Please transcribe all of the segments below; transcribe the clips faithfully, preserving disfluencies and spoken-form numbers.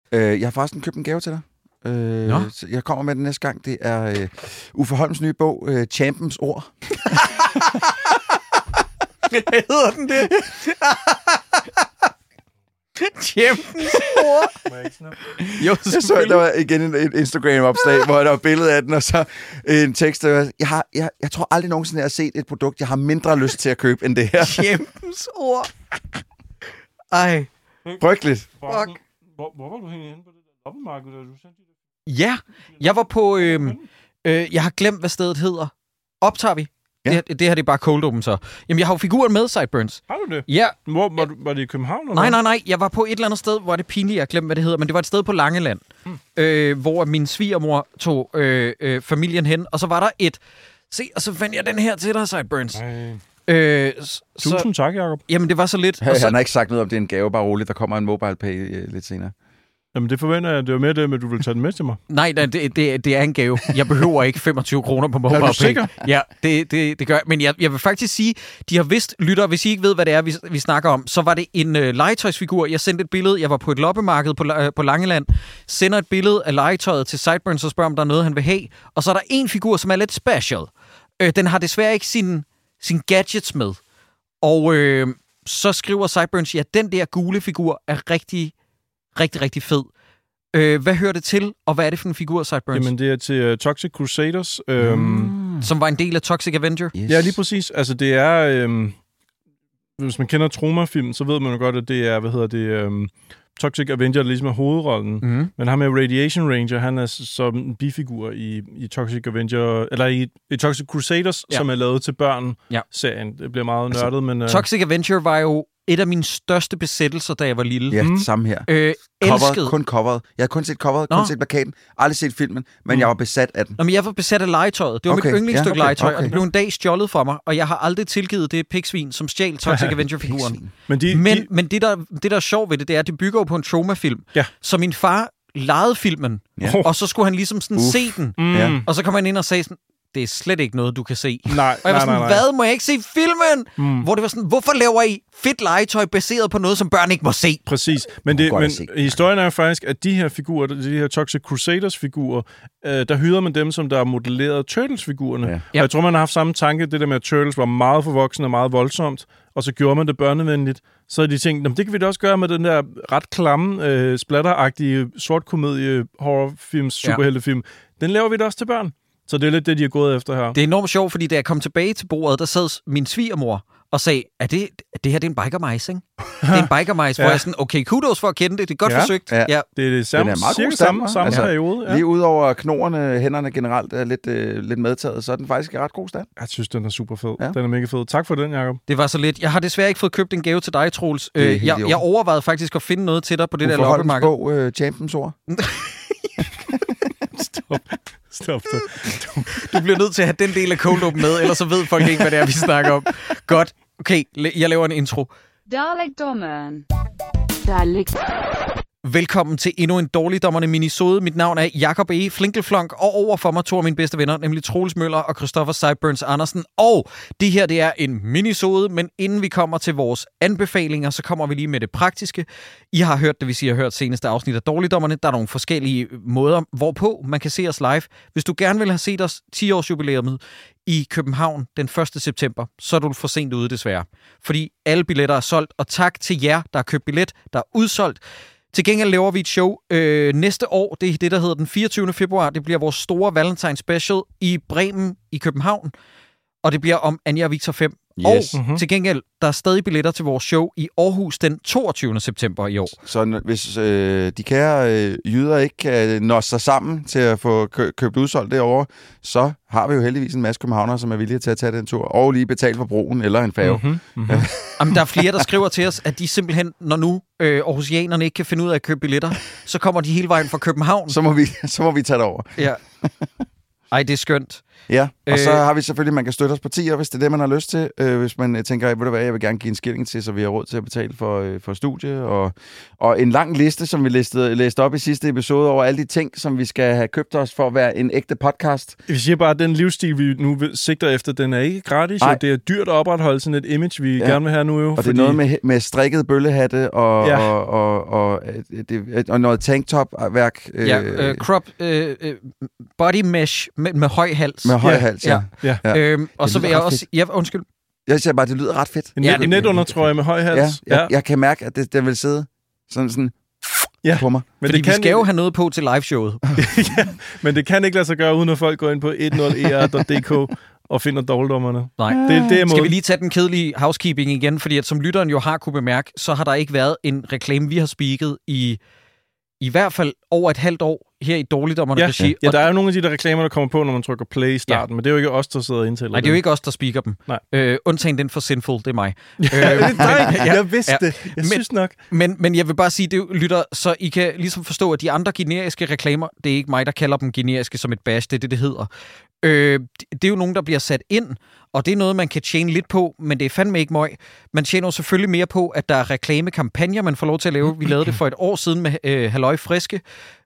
Øh, jeg har forresten købt en gave til dig. Øh, jeg kommer med den næste gang. Det er øh, Uffe Holms nye bog, øh, Champions Ord. Hedder den det? Champions Ord? Jo, jeg så, der var igen en, en Instagram-opslag, hvor der var billede af den, og så en tekst, der var, jeg, har, jeg, jeg tror aldrig nogensinde, jeg har set et produkt, jeg har mindre lyst til at købe, end det her. Champions Ord. Ej. Frygteligt. Fuck. Hvor, hvor var du henne inde på det der loppemarked, da du sendte det? Ja, jeg var på... Øh, øh, jeg har glemt, hvad stedet hedder. Optager vi? Ja. Det, det her det er bare cold open, så. Jamen, jeg har jo figuren med, Sideburns. Har du det? Ja. Hvor, var, du, var det i København? Eller nej, nej, nej. Jeg var på et eller andet sted, hvor det er pinligt, jeg har glemt, hvad det hedder, men det var et sted på Langeland, mm. øh, hvor min svigermor tog øh, øh, familien hen, og så var der et... Se, og så fandt jeg den her til dig, Sideburns. Øh, Tusind tak, Jacob. Jamen, det var så lidt... Hey, så, han har ikke sagt noget om, det er en gave, bare roligt. Der kommer en mobile pay øh, lidt senere. Jamen, det forventer jeg. Det var mere det, men du vil tage den med til mig. Nej, nej det, det, det er en gave. Jeg behøver ikke femogtyve kroner på mobile pay. Er du sikker? Ja, det, det, det gør jeg. Men jeg, jeg vil faktisk sige, de har vist, lytter, hvis I ikke ved, hvad det er, vi, vi snakker om, så var det en øh, legetøjsfigur. Jeg sendte et billede. Jeg var på et loppemarked på, øh, på Langeland. Sender et billede af legetøjet til Sideburns og spørger, om der er noget, han vil have. Og så er der en figur, som er lidt special. Øh, den har desværre ikke sin, sin gadgets med. Og øh, så skriver Sideburns, ja, den der gule figur er rigtig, rigtig, rigtig fed. Øh, hvad hører det til, og hvad er det for en figur, Sideburns? Jamen, det er til uh, Toxic Crusaders. Øhm, mm. Som var en del af Toxic Avenger? Yes. Ja, lige præcis. Altså, det er... Øhm, hvis man kender Troma-film, så ved man jo godt, at det er, hvad hedder det... Øhm, Toxic Avenger, der ligesom er hovedrollen. Mm. Men ham med Radiation Ranger, han er som en bifigur i, i Toxic Avenger, eller i, i Toxic Crusaders, ja. Som er lavet til børn-serien. Ja. Det bliver meget altså, nørdet, men... Uh... Toxic Avenger var jo et af mine største besættelser, da jeg var lille. Ja, mm. samme her. Øh, Covered, kun coveret. Jeg har kun set coveret, kun set plakaten, aldrig set filmen, men mm. jeg var besat af den. Nå, men jeg var besat af legetøjet. Det var okay. mit yndlingsstykke ja, okay. legetøj, okay. og det blev en dag stjålet fra mig, og jeg har aldrig tilgivet det pigsvin, som stjal Toxic Avenger-figuren. Men, de, men, de... men det, der, det, der er sjovt ved det, det er, at det bygger jo på en Troma-film. Ja. Så min far lejede filmen, ja. og så skulle han ligesom sådan Uf. se den. Mm. Og så kom han ind og sagde sådan, det er slet ikke noget, du kan se. Nej, og jeg var sådan, nej, nej, nej. hvad, må jeg ikke se filmen? Mm. Hvor det var sådan, hvorfor laver I fedt legetøj baseret på noget, som børn ikke må se? Præcis. Men, det, men historien er jo faktisk, at de her figurer, de her Toxic Crusaders-figurer, øh, der hyrede man dem, som der modellerede Turtles-figurerne. Ja. Og jeg tror, man har haft samme tanke, det der med, at Turtles var meget for voksne og meget voldsomt, og så gjorde man det børnevenligt. Så de tænkte, det kan vi da også gøre med den der ret klamme, øh, splatteragtige, sortkomedie, horrorfilm, superheltefilm. Ja. Den laver vi da også til børn. Så det er lidt det, de er gået efter her. Det er enormt sjovt, fordi da jeg kom tilbage til bordet, der sad min svigermor og sagde, er det, er det her det er en biker-mice, ikke? Det er en biker-mice, ja. Hvor jeg sådan, okay, kudos for at kende det, det er godt ja. forsøgt. Ja. Ja. Det er det samme, den er meget cirka god samme, samme altså, periode. Ja. Lige ud over knorrene, hænderne generelt er lidt, øh, lidt medtaget, så er den faktisk i ret god stand. Jeg synes, den er super fed. Ja. Den er mega fed. Tak for den, Jacob. Det var så lidt. Jeg har desværre ikke fået købt en gave til dig, Troels. Øh, jeg, jeg overvejede faktisk at finde noget til dig på det Uffe der loppemarked. Holms bog, øh, Champions Ord. Stop. Stop det. Du bliver nødt til at have den del af Cold Open med, ellers så ved folk ikke, hvad det er, vi snakker om. Godt. Okay, jeg laver en intro. Dårligdommeren. Dårlig. Velkommen til endnu en Dårligdommerne minisode. Mit navn er Jacob E. Flinkelflonk, og over for mig to af mine bedste venner, nemlig Troels Møller og Christoffer Sideburns Andersen. Og det her, det er en minisode, men inden vi kommer til vores anbefalinger, så kommer vi lige med det praktiske. I har hørt det, hvis I har hørt seneste afsnit af Dårligdommerne. Der er nogle forskellige måder, hvorpå man kan se os live. Hvis du gerne vil have set os ti års jubilæumet i København den første september, så er du for sent ude desværre. Fordi alle billetter er solgt, og tak til jer, der har købt billet, der er udsolgt. Til gengæld laver vi et show øh, næste år. Det er det, der hedder den fireogtyvende februar. Det bliver vores store Valentine Special i Bremen i København. Og det bliver om Anja og Victor fem. Yes. Og mm-hmm. til gengæld, der er stadig billetter til vores show i Aarhus den toogtyvende september i år. Så hvis øh, de kære øh, jyder ikke kan nå sig sammen til at få kø- købt udsolgt derovre, så har vi jo heldigvis en masse københavnere, som er villige til at tage den tur, og lige betale for broen eller en færge. Mm-hmm. Mm-hmm. Ja. Jamen, der er flere, der skriver til os, at de simpelthen, når nu øh, aarhusianerne ikke kan finde ud af at købe billetter, så kommer de hele vejen fra København. Så må vi, så må vi tage det over. Ja. Ej, det er skønt. Ja, og Øh, så har vi selvfølgelig, man kan støtte os på tier, hvis det er det, man har lyst til. Øh, hvis man øh, tænker, ved du hvad, jeg vil gerne give en skilling til, så vi har råd til at betale for, øh, for studie. Og, og en lang liste, som vi læste, læste op i sidste episode, over alle de ting, som vi skal have købt os for at være en ægte podcast. Vi siger bare, at den livsstil, vi nu sigter efter, den er ikke gratis. Jo. Det er dyrt at opretholde sådan et image, vi ja. gerne vil have nu. Jo, og fordi... det er noget med, med strikket bøllehatte og, ja. og, og, og, det, og noget tanktop-værk. Øh, ja, øh, crop, øh, body mesh med, med høj hals. Med høj ja. hals, ja. ja. ja. Øhm, og så vil jeg også... Ja, undskyld. Jeg siger bare, det lyder ret fedt. En net, ja, netundertrøje med høj hals. Ja, jeg, ja. jeg kan mærke, at det, det vil sidde sådan, sådan ja. på mig. Men Fordi det kan vi skal jo have noget på til liveshowet. ja, men det kan ikke lade sig gøre, uden at folk går ind på et nul e r punktum d k og finder dårligdommerne. Nej. Det, det er skal vi lige tage den kedelige housekeeping igen? Fordi at som lytteren jo har kunne bemærke, så har der ikke været en reklame, vi har speaket i i hvert fald over et halvt år her i Dårligdommerne ja. regi. Ja, der er jo nogle af de der reklamer, der kommer på, når man trykker play i starten, ja. men det er jo ikke os, der sidder og indtaler. Nej, det er jo ikke os, der speaker dem. Nej. Øh, undtagen den for Sinful, det er mig. øh, det er dig. Ja, jeg vidste ja. det. Jeg men, synes nok. Men, men jeg vil bare sige, det lytter, så I kan ligesom forstå, at de andre generiske reklamer, det er ikke mig, der kalder dem generiske som et bash, det er det, det hedder. Øh, det er jo nogen, der bliver sat ind, og det er noget, man kan tjene lidt på, men det er fandme ikke møg. Man tjener jo selvfølgelig mere på, at der er reklamekampagner, man får lov til at lave. Vi lavede det for et år siden med øh, Halløj Friske.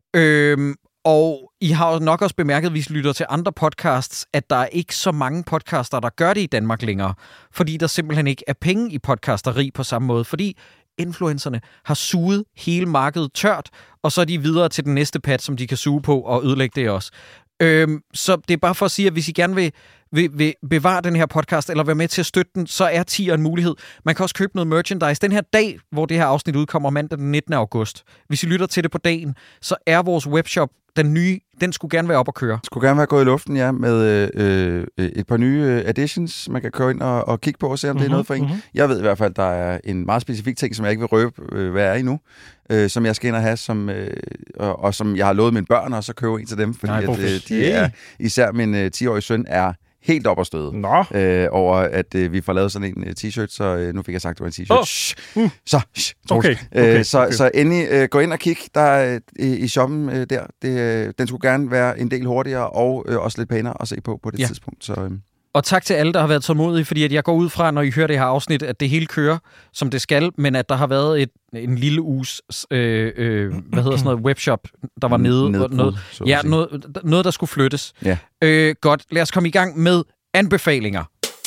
Øh, og I har jo nok også bemærket, hvis I lytter til andre podcasts, at der er ikke så mange podcaster, der gør det i Danmark længere. Fordi der simpelthen ikke er penge i podcasteri på samme måde. Fordi influencerne har suget hele markedet tørt, og så er de videre til den næste pad, som de kan suge på og ødelægge det også. Øhm, så det er bare for at sige, at hvis I gerne vil, vil, vil bevare den her podcast, eller være med til at støtte den, så er tier en mulighed. Man kan også købe noget merchandise. Den her dag, hvor det her afsnit udkommer mandag den nittende august, hvis I lytter til det på dagen, så er vores webshop, den nye, den skulle gerne være op at køre. Skulle gerne være gået i luften, ja, med øh, et par nye additions, man kan køre ind og, og kigge på og se, om mm-hmm, det er noget for en. Mm-hmm. Jeg ved i hvert fald, der er en meget specifik ting, som jeg ikke vil røbe, øh, hvad er endnu, øh, som jeg skal ind og have, som, øh, og, og som jeg har lovet mine børn, og så købe en til dem, fordi Nej, at, øh, de er, især min øh, ti-årige søn er helt op at støde øh, over, at øh, vi får lavet sådan en uh, t-shirt, så øh, nu fik jeg sagt, det var en t-shirt. Oh. Shh. Uh. Så, shh, okay. Okay. Øh, så, okay. så endelig øh, gå ind og kig der øh, i shoppen øh, der. Det, øh, den skulle gerne være en del hurtigere og øh, også lidt pænere at se på på det ja. tidspunkt. Så, øh. Og tak til alle, der har været tålmodige, fordi at jeg går ud fra, når I hører det her afsnit, at det hele kører, som det skal, men at der har været et, en lille uges øh, øh, hvad hedder sådan noget, webshop, der var nede. Nedbrud, noget, ja, noget, noget, der skulle flyttes. Ja. Øh, godt, lad os komme i gang med anbefalinger.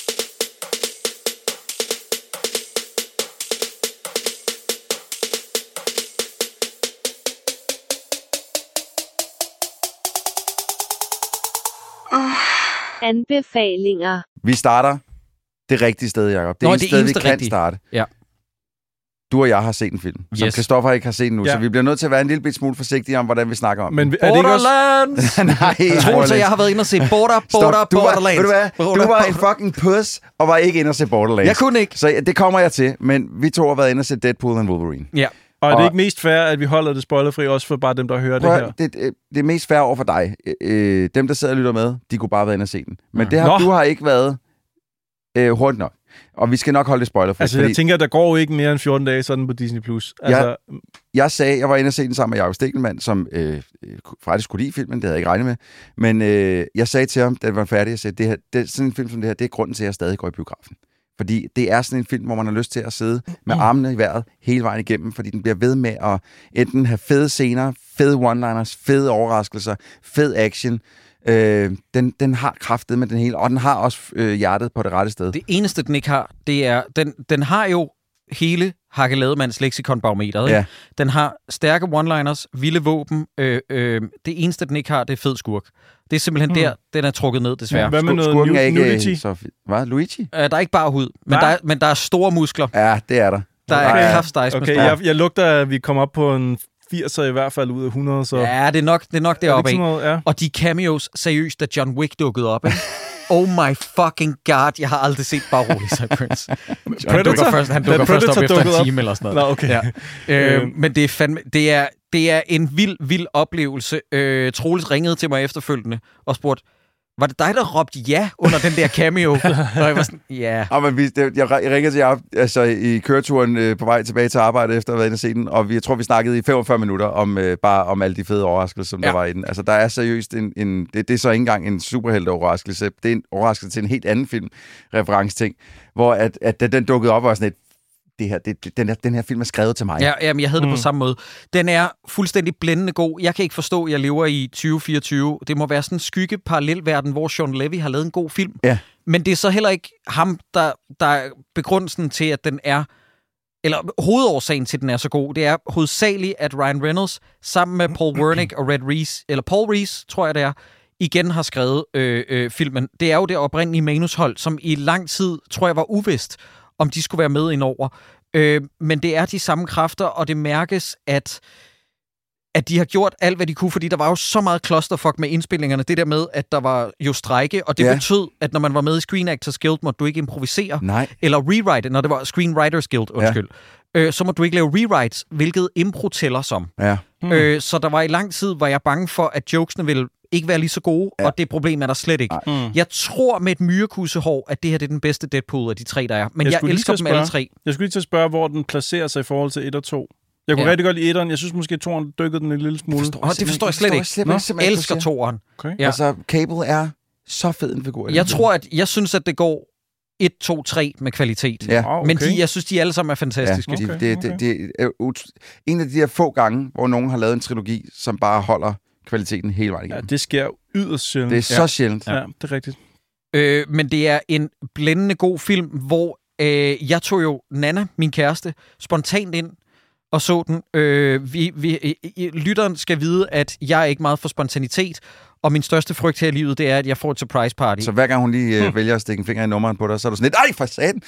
Anbefalinger. Vi starter det rigtige sted, Jacob. Det er Nå, et det sted, vi rigtige. kan starte. Ja. Du og jeg har set en film, som Yes. Christoffer ikke har set nu, Ja. så vi bliver nødt til at være en lille smule forsigtige om, hvordan vi snakker om Men den. er det ikke også... Borderlands! Nej, Troels og jeg har været inde og se Border, Border, Stop. Du var, Borderlands. ved du hvad? Border, Du var en Border. fucking puss, og var ikke inde og se Borderlands. Jeg kunne ikke. Så ja, det kommer jeg til, men vi to har været inde og se Deadpool and Wolverine. Ja. Og er det Og- ikke mest fair, at vi holder det spoilerfri, også for bare dem, der hører Prøv, det her? det, det, det er mest fair over for dig. Øh, dem, der sidder og lytter med, de kunne bare være inde og se den. Men Mm. det har, Nå. du har ikke været øh, hurtigt nok. Og vi skal nok holde det spoilerfri. Altså, fordi jeg tænker, der går jo ikke mere end fjorten dage sådan på Disney plus. Altså, jeg sagde, jeg var inde og se den sammen med Jacob Stikkelmann, som øh, faktisk skulle lide filmen, det havde jeg ikke regnet med. Men øh, jeg sagde til ham, da den var færdig, jeg sagde, det her, det, sådan en film som det her, det er grunden til, at jeg stadig går i biografen. Fordi det er sådan en film, hvor man har lyst til at sidde med armene i vejret hele vejen igennem, fordi den bliver ved med at enten have fede scener, fede one-liners, fede overraskelser, fed action. Øh, den, den har kraftet med den hele, og den har også øh, hjertet på det rette sted. Det eneste, den ikke har, det er, den, den har jo hele Hakkelademands lexikonbarometer. Ikke? Ja. Den har stærke one-liners, vilde våben. Øh, øh, det eneste, den ikke har, det er fed skurk. Det er simpelthen Hmm. der, den er trukket ned, desværre. Ja, hvad med noget Skurken er nu- ikke nudity? så fint. Hvad? Luigi? Øh, der er ikke bare hud, men Hva? der, er, men der er store muskler. Ja, det er der. Der er Okay. kraftstejs med Okay, store. jeg, jeg lugter, at vi kommer op på en firser i hvert fald ud af hundrede, så... Ja, det er nok, det er nok Er det deroppe ikke af. sådan noget? Ja. Og de cameos, seriøst, da John Wick dukkede op, ikke? Oh my fucking god, jeg har aldrig set bare rolig Cypress. Han dukker først, han dukker Da først op Predator efter en dukkede op. time eller sådan noget. Nå, okay. Ja. Øh, Øhm. men det er fandme, det er, det er en vild, vild oplevelse. Øh, Troels ringede til mig efterfølgende og spurgte, Var det dig, der råbte ja under den der cameo? Og jeg var sådan, ja. Og men vi, det, jeg, jeg ringede til jer altså, i køreturen øh, på vej tilbage til arbejde, efter at have været inde og se den, og vi, jeg tror, vi snakkede i femogfyrre minutter om øh, bare om alle de fede overraskelser, som ja. der var i den. Altså, der er seriøst en... en det, det er så ikke engang en superhelte-overraskelse. Det er en overraskelse til en helt anden film, reference-ting, hvor at, at den dukkede op og var sådan et, det her, det, den, her, den her film er skrevet til mig. Ja, jamen, jeg havde det mm. på samme måde. Den er fuldstændig blændende god. Jeg kan ikke forstå, at jeg lever i tyve fireogtyve. Det må være sådan en skygge parallelverden, hvor Sean Levy har lavet en god film. Ja. Men det er så heller ikke ham, der, der er begrundelsen til, at den er... Eller hovedårsagen til, at den er så god. Det er hovedsageligt, at Ryan Reynolds sammen med Paul Wernick og Red Reese, eller Paul Reese, tror jeg det er, igen har skrevet øh, øh, filmen. Det er jo det oprindelige manushold, som i lang tid, tror jeg, var uvist, om de skulle være med indover. Øh, men det er de samme kræfter, og det mærkes, at, at de har gjort alt, hvad de kunne, fordi der var jo så meget clusterfuck med indspillingerne. Det der med, at der var jo strejke, og det ja. betød, at når man var med i Screen Actors Guild, måtte du ikke improvisere. Nej. Eller rewrite, når det var Screenwriters Guild, undskyld. Ja. Øh, så må du ikke lave rewrites, hvilket impro tæller som. Ja. Mm. Øh, så der var i lang tid, var jeg bange for, at jokesene ville ikke være lige så gode, ja. og det problem er der slet ikke. Mm. Jeg tror med et myrekussehår, at det her det er den bedste Deadpool af de tre, der er. Men jeg, jeg elsker dem alle tre. Jeg skulle lige til at spørge, hvor den placerer sig i forhold til et og to. Jeg kunne ja. rigtig godt lide etteren. Jeg synes måske, at toeren dykkede den en lille smule. Det forstår, det forstår jeg slet ikke. Jeg elsker toeren. Okay. Ja. Altså, Cable er så fed en figur. Jeg tror, at jeg synes, at det går et, to, tre med kvalitet. Ja. Oh, okay. Men de, jeg synes, de alle sammen er fantastiske. Ja, okay, det, okay. Det, det, det er en af de her få gange, hvor nogen har lavet en trilogi, som bare holder kvaliteten hele vejen igennem. Ja, det sker yderst sjældent. Det er så ja. sjældent. Ja, det er rigtigt. Øh, men det er en blændende god film, hvor øh, jeg tog jo Nana, min kæreste, spontant ind og så den. Øh, vi, vi, øh, lytteren skal vide, at jeg er ikke meget for spontanitet, og min største frygt her i livet, det er, at jeg får et surprise party. Så hver gang hun lige øh, hmm. vælger at stikke en finger i nummeren på dig, så er du sådan lidt, ej, for satan!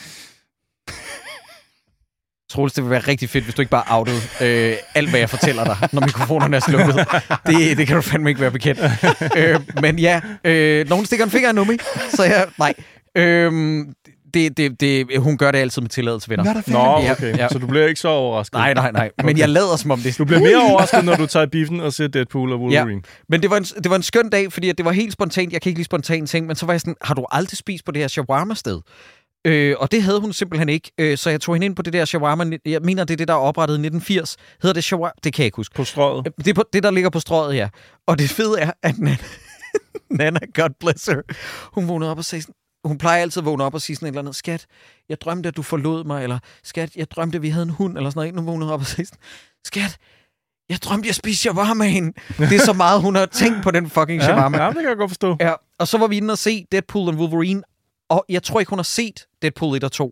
Troels, det vil være rigtig fedt, hvis du ikke bare outede øh, alt, hvad jeg fortæller dig, når mikrofonerne er slukket. Det, det kan du fandme ikke være bekendt. øh, men ja, øh, nogen stikker en finger i nummer, så jeg, nej. Øh, det, det, det, hun gør det altid med tilladelse, venner. Nå, okay. Ja. Så du bliver ikke så overrasket? Nej, nej, nej. Men okay. Jeg lader som om det. Du bliver mere overrasket, når du tager biffen og ser Deadpool og Wolverine. Ja. Men det var, en, det var en skøn dag, fordi det var helt spontant. Jeg kan ikke lide spontan ting, men så var jeg sådan, har du aldrig spist på det her shawarma-sted? Øh, og det havde hun simpelthen ikke, øh, så jeg tog hende ind på det der shawarma. Jeg mener, det er det, der er oprettet i nitten firs. Hedder det shawarma? Det kan jeg ikke huske. På Strøget? Det er på, det, der ligger på Strøget, ja. Og det fede er, at Nana, Nana, God bless her, hun vågnede op og sagde sådan, hun plejer altid at vågne op og sige sådan et eller andet, skat, jeg drømte, at du forlod mig, eller skat, jeg drømte, at vi havde en hund, eller sådan noget. Nu vågnede op og sagde sådan, skat, jeg drømte, jeg spiste shawarmaen. Det er så meget, hun har tænkt på den fucking shawarma. Ja, ja, det kan jeg godt forstå. Ja, og så var vi inde og se Deadpool og Wolverine, og jeg tror ikke, hun har set Deadpool et og to.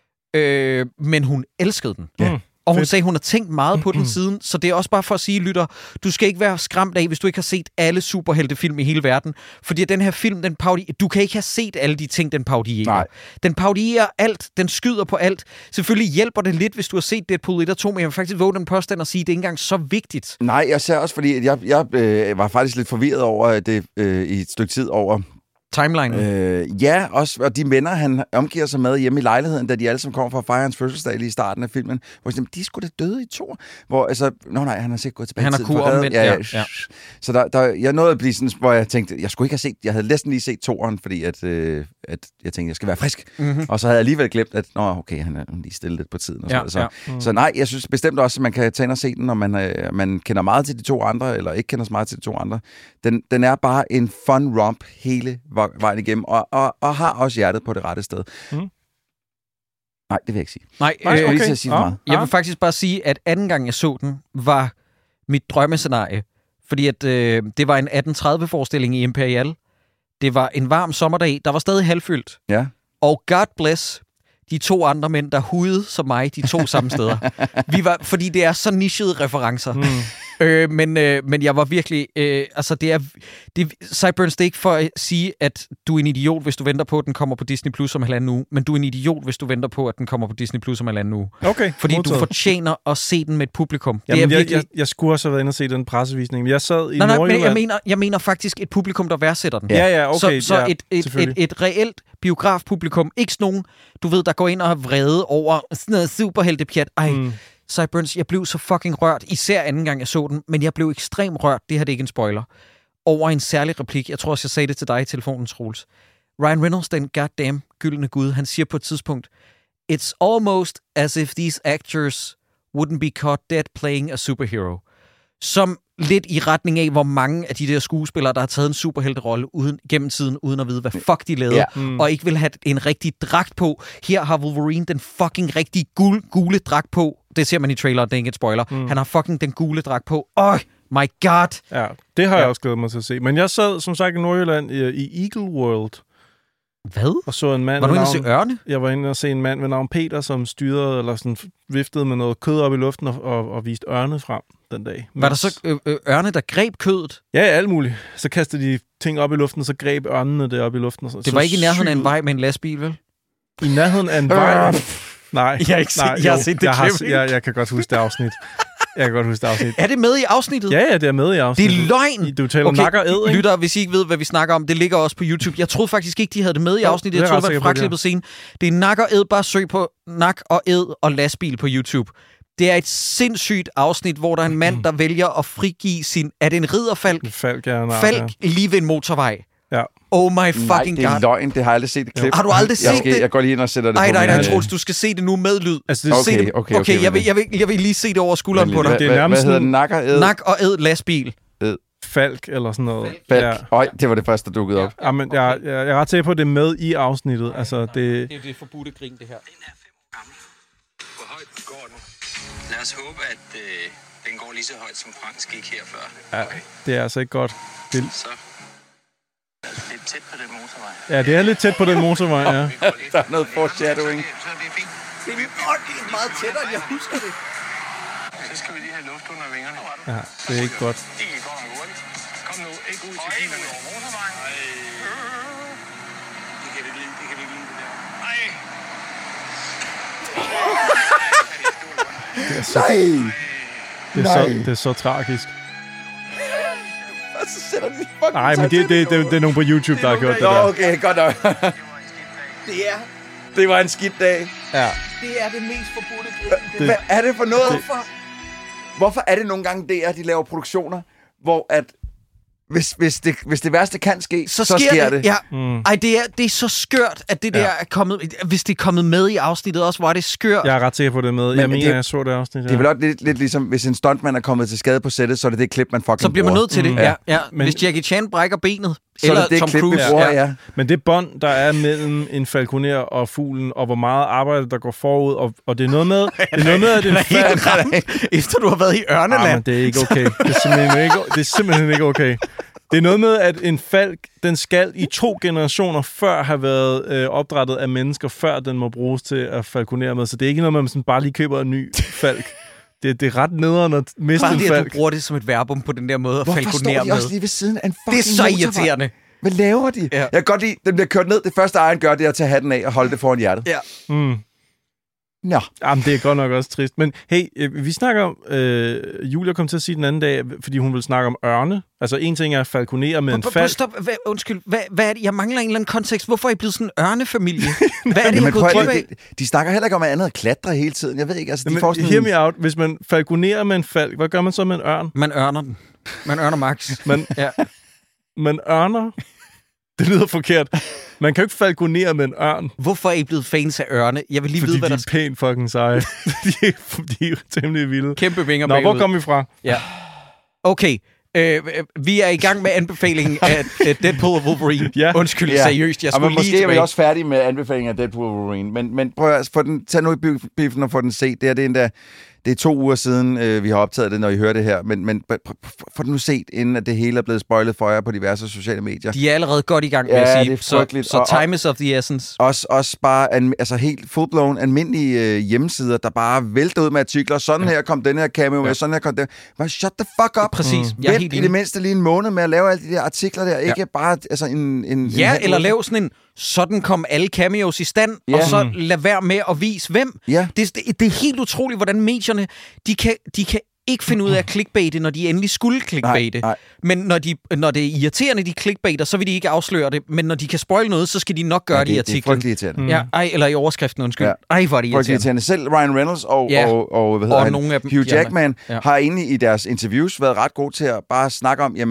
Øh, men hun elskede den. Ja. Og hun Fedt. sagde, hun har tænkt meget på den siden, så det er også bare for at sige, lytter, du skal ikke være skræmt af, hvis du ikke har set alle superheltefilm i hele verden. Fordi den her film, den parodi- du kan ikke have set alle de ting, den parodierer. Nej. Den parodierer alt, den skyder på alt. Selvfølgelig hjælper det lidt, hvis du har set Deadpool et og to, men jeg vil faktisk våge den påstand og sige, at det er ikke engang så vigtigt. Nej, jeg ser også, fordi jeg, jeg øh, var faktisk lidt forvirret over det øh, i et stykke tid over timeline. Øh, ja, også, og de venner, han omgiver sig med hjemme i lejligheden, da de alle sammen kommer fra at fejre hans fødselsdag lige i starten af filmen, hvor de siger, de er sgu da døde i to. Hvor, altså, nå nej, han har sikkert gået tilbage han i tiden. Han har omvendt, ja, ja, ja. Så der, der, jeg nåede at blive sådan, hvor jeg tænkte, jeg skulle ikke have set, jeg havde næsten lige set toeren, fordi at, øh, at jeg tænkte, jeg skal være frisk. Mm-hmm. Og så havde jeg alligevel glemt, at nå, okay, han er lige stille lidt på tiden. Og ja, så, ja. Mm. Så nej, jeg synes bestemt også, at man kan tage ind og se den, når man, øh, man kender meget til de to andre, eller ikke kender så meget til de to andre. Den, den er bare en fun romp hele vejen igennem, og Og, og har også hjertet på det rette sted. Mm. Nej, det vil jeg ikke sige. Nej, Nej øh, okay. jeg, sige ah, jeg vil faktisk bare sige, at anden gang jeg så den, var mit drømmescenarie. Fordi at, øh, det var en atten tredive-forestilling i Imperial. Det var en varm sommerdag. Der var stadig halvfyldt. Ja. Og God bless de to andre mænd, der hudede som mig, de to samme steder. Vi var, fordi det er så nichede referencer. Mm. Øh, men, øh, men jeg var virkelig... Øh, altså, det er... Det, Sideburns, det er ikke for at sige, at du er en idiot, hvis du venter på, at den kommer på Disney Plus om halvanden uge, men du er en idiot, hvis du venter på, at den kommer på Disney Plus om halvanden uge. Okay, fordi modtaget. du fortjener at se den med et publikum. Jamen, det er jeg, virkelig... jeg, jeg skulle også have været inde og se den pressevisning, men jeg sad i nej, nej, Nordjylland... Men jeg mener, jeg mener faktisk et publikum, der værdsætter den. Ja, ja, okay. Så, så ja, et, et, et, et reelt biografpublikum, ikke sådan nogen, du ved, der går ind og har vrede over sådan noget superheltepjat. Ej, mm. Sideburns, jeg blev så fucking rørt, især anden gang jeg så den, men jeg blev ekstremt rørt, det her det er ikke en spoiler, over en særlig replik. Jeg tror også, jeg sagde det til dig i telefonen, Troels. Ryan Reynolds, den goddamn gyldne gud, han siger på et tidspunkt, It's almost as if these actors wouldn't be caught dead playing a superhero. Som lidt i retning af, hvor mange af de der skuespillere, der har taget en superhelterolle uden, gennem tiden, uden at vide, hvad fuck de lavede, yeah. mm. og ikke vil have en rigtig dragt på. Her har Wolverine den fucking rigtig gul, gule dragt på. Det ser man i traileren, det er ikke et spoiler. Mm. Han har fucking den gule dragt på. Åh, my god! Ja, det har ja. jeg også glædet mig til at se. Men jeg sad, som sagt, i Nordjylland i, i Eagle World. Hvad? Og så en mand var du inde og se ørne? Jeg var inde og se en mand ved navn Peter, som styrede, eller sådan viftede med noget kød op i luften og, og, og viste ørne frem den dag. Var der så øh, øh, ørne, der greb kødet? Ja, alt muligt. Så kastede de ting op i luften, og så greb ørnene det op i luften. Og så, det var så ikke i nærheden syg... af en vej med en lastbil, vel? I nærheden af en vej? Nej. Jeg har ikke set, nej, jeg har set det jeg, klip, har, jeg, jeg kan godt huske det afsnit. Jeg kan godt huske det afsnit. Er det med i afsnittet? Ja, ja, det er med i afsnittet. Det er løgn! Du taler okay, nakker og æd, ikke? Lytter, hvis I ikke ved, hvad vi snakker om, det ligger også på YouTube. Jeg troede faktisk ikke, de havde det med i afsnittet. Jeg troede, det var en fraklippet scene. Det er nak og æd. Bare søg på nak og æd og lastbil på YouTube. Det er et sindssygt afsnit, hvor der er en mand, der vælger at frigive sin... Er det en ridderfalk? Falk, ja, nej, Falk ja. lige ved en motorvej. Ja. Oh my fucking god. Nej, det er løgn. Det har jeg aldrig set et klip. Har du aldrig set jeg skal, det? Jeg går lige ind og sætter det ej, på. Nej, nej, nej, Troels, du skal se det nu med lyd. Altså, det okay, se det. okay, okay, okay, jeg, vil, jeg, vil, jeg vil lige se det over skulderen men, på dig. Hva, det er nærmest hvad hedder den? Nak og æd? Nak og æd lastbil. Æd. Falk eller sådan noget. Falk. Ja. Øj, det var det første, der dukkede op. Ja, men jeg, jeg, jeg er ret sikker på, at det er med i afsnittet. Altså, det... Det er det forbudte grin, det her. Den er fem år gammel. Hvor højt går den? Lad os håbe, at øh, den går lige så højt, som Franks gik her før. Ja, det er altså ikke godt. Det... Så det er tæt på den motorvej. Ja, det er lidt tæt på den motorvej, ja. Der er noget foreshadowing. Så er det fint. Det er meget tættere, end jeg husker det. Så skal vi lige have luft under vingerne. Ja, det er ikke godt. Det er godt nok hurtigt. Kom nu, ikke ud til bilerne over motorvejen. Det kan vi ikke lide, det kan vi ikke lide, det der. Nej. Det er så, det er så, det er så tragisk. Og så sætter de fucking... Nej, men det, det, det, det er nogen på YouTube, der har gjort det der. Nå, okay, godt nok. Det er, Det var en skidt dag. Ja. det er det mest forbudte grin. Det, Hvad er det for noget? Det, Hvorfor? Hvorfor er det nogle gange det, at de laver produktioner, hvor at hvis, hvis, det, hvis det værste kan ske, så, så sker, sker det. det. Ja. Mm. Ej, det er, det er så skørt, at det der ja. er kommet... Hvis det er kommet med i afsnittet også, hvor er det skørt. Jeg er ret sikker på det med. Men jeg mener, det, jeg så det afsnit. Ja. Det er vel også lidt, lidt ligesom, hvis en stuntman er kommet til skade på sættet, så er det det klip, man fucking Så bliver man nødt til det, mm. ja. ja. Men, hvis Jackie Chan brækker benet, så eller er det det Tom klip, Cruise. Bruger, ja. ja. Men det bånd, der er mellem en falconer og fuglen, og hvor meget arbejde, der går forud, og, og det er noget med... det er noget med, at den falcon... Efter du har været i Ørneland. Ah, men det er ikke okay. Det er simpelthen ikke, det er simpelthen ikke okay. Det er noget med, at en falk, den skal i to generationer før have været øh, opdrættet af mennesker, før den må bruges til at falconere med. Så det er ikke noget, man sådan bare lige køber en ny falk. Det, det er ret nederen at miste bare en det, falk. At du bruger det som et verbum på den der måde at falconere med. Hvorfor står de også lige ved siden af en fucking Det er så motorvej? irriterende. Hvad laver de? Ja. Jeg kan godt lide, den bliver kørt ned. Det første ejeren gør, det er at tage hatten af og holde det foran hjertet. Ja. Mm. Nå. Jamen, det er godt nok også trist. Men hey, vi snakker om... Øh, Julia kom til at sige den anden dag, fordi hun vil snakke om ørne. Altså, en ting er at falconere med en falk. Stop. Hvad, undskyld. Hvad, hvad er det? Jeg mangler en eller anden kontekst. Hvorfor er I blevet sådan en ørnefamilie? Hvad er det, Jamen, jeg gået glip af? De, de snakker heller ikke om andet at klatre hele tiden. Jeg ved ikke, altså, de Jamen, får sådan... Hear me out. Hvis man falconerer med en falk, hvad gør man så med en ørn? Man ørner den. Man ørner max. Man, ja. man ørner... Det lyder forkert. Man kan jo ikke falconere med en ørn. Hvorfor er I blevet fans af ørne? Jeg vil lige fordi vide, hvad de der er pænt fucking seje. de, er, de er temmelig vilde. Kæmpe vinger Nå, bagud. hvor kom vi fra? Ja. Okay. Øh, vi er i gang med anbefalingen af Deadpool og Wolverine. Ja. Undskyld, ja. seriøst. Jeg skulle lige måske tilbage. er vi også færdige med anbefalingen af Deadpool og Wolverine. Men, men prøv at få den, tag nu i biffen og få den set. Det er, det er endda... Det er to uger siden, øh, vi har optaget det, når I hører det her. Men, men få det nu set, inden at det hele er blevet spoilet for jer på diverse sociale medier. De er allerede godt i gang, vil ja, jeg sige. Det er frygteligt. Så, så time is of the essence. Også, også bare an, altså helt full-blown almindelige øh, hjemmesider, der bare vælter ud med artikler. Sådan ja. her kom den her cameo med, ja. sådan her kom den. Bare shut the fuck up. Præcis. Mm. Vent i det mindste lige en måned med at lave alle de der artikler der. Ja. Ikke bare altså en... en ja, en eller lav sådan en... Sådan kom alle cameos i stand, ja. og så lad være med at vise hvem. Ja. Det, det, det er helt utroligt, hvordan medierne, de kan, de kan ikke finde ud af at clickbaite, når de endelig skulle clickbaite. Nej, nej. Men når, de, når det er irriterende, de clickbaiter, så vil de ikke afsløre det. Men når de kan spoil noget, så skal de nok gøre ja, det, det i artiklen. Det er frygtelig irriterende. Mm. Ja, ej, eller i overskriften, undskyld. Ja. Ej, hvor er det irriterende. irriterende. Selv Ryan Reynolds og, ja. og, og, hvad hedder og han? Nogle af dem, Hugh Jackman ja. har egentlig i deres interviews været ret gode til at bare snakke om, jamen,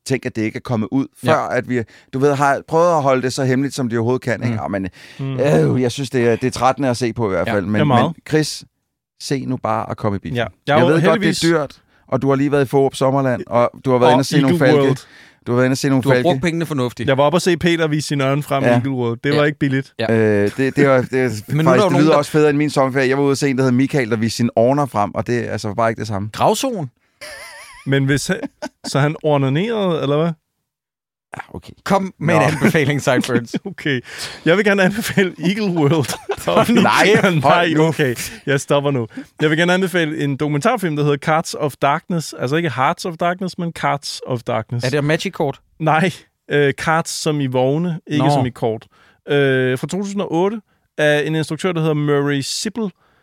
tænk, at det ikke er kommet ud, før ja. at vi, du ved, har prøvet at holde det så hemmeligt, som de overhovedet kan. Ikke? Mm. Men, mm. øh, jeg synes, det er, det er trættende at se på i hvert fald. Ja, men, men Chris, se nu bare at komme i bilen. Ja. Jeg, jeg ved heldigvis... godt, det er dyrt, og du har lige været i Fårup Sommerland, og du har været inde og se nogle falke. Du har været inde og se nogle Du falke. har brugt pengene fornuftigt. Jeg var oppe og se Peter vise sin øjne frem i ja. Eagle World. Det var ja. ikke billigt. Ja. Øh, det, det, var, det, Men faktisk, det lyder der... også federe end min sommerferie. Jeg var ude og se en, der hedder Michael, der viste sin orner frem, og det er altså bare ikke det samme. Gravzone? Men hvis han, så han ornerede, eller hvad? Ja, okay. Kom med Nå. en anbefaling, Sideburns. Okay. Jeg vil gerne anbefale Eagle World. nej, nej, okay. Jeg stopper nu. Jeg vil gerne anbefale en dokumentarfilm, der hedder Cards of Darkness. Altså ikke Hearts of Darkness, men Cards of Darkness. Er det Magic-kort? Nej. Uh, cards som i vogne, ikke Nå. som i kort. Uh, fra to tusind og otte af en instruktør, der hedder Murray Sippel.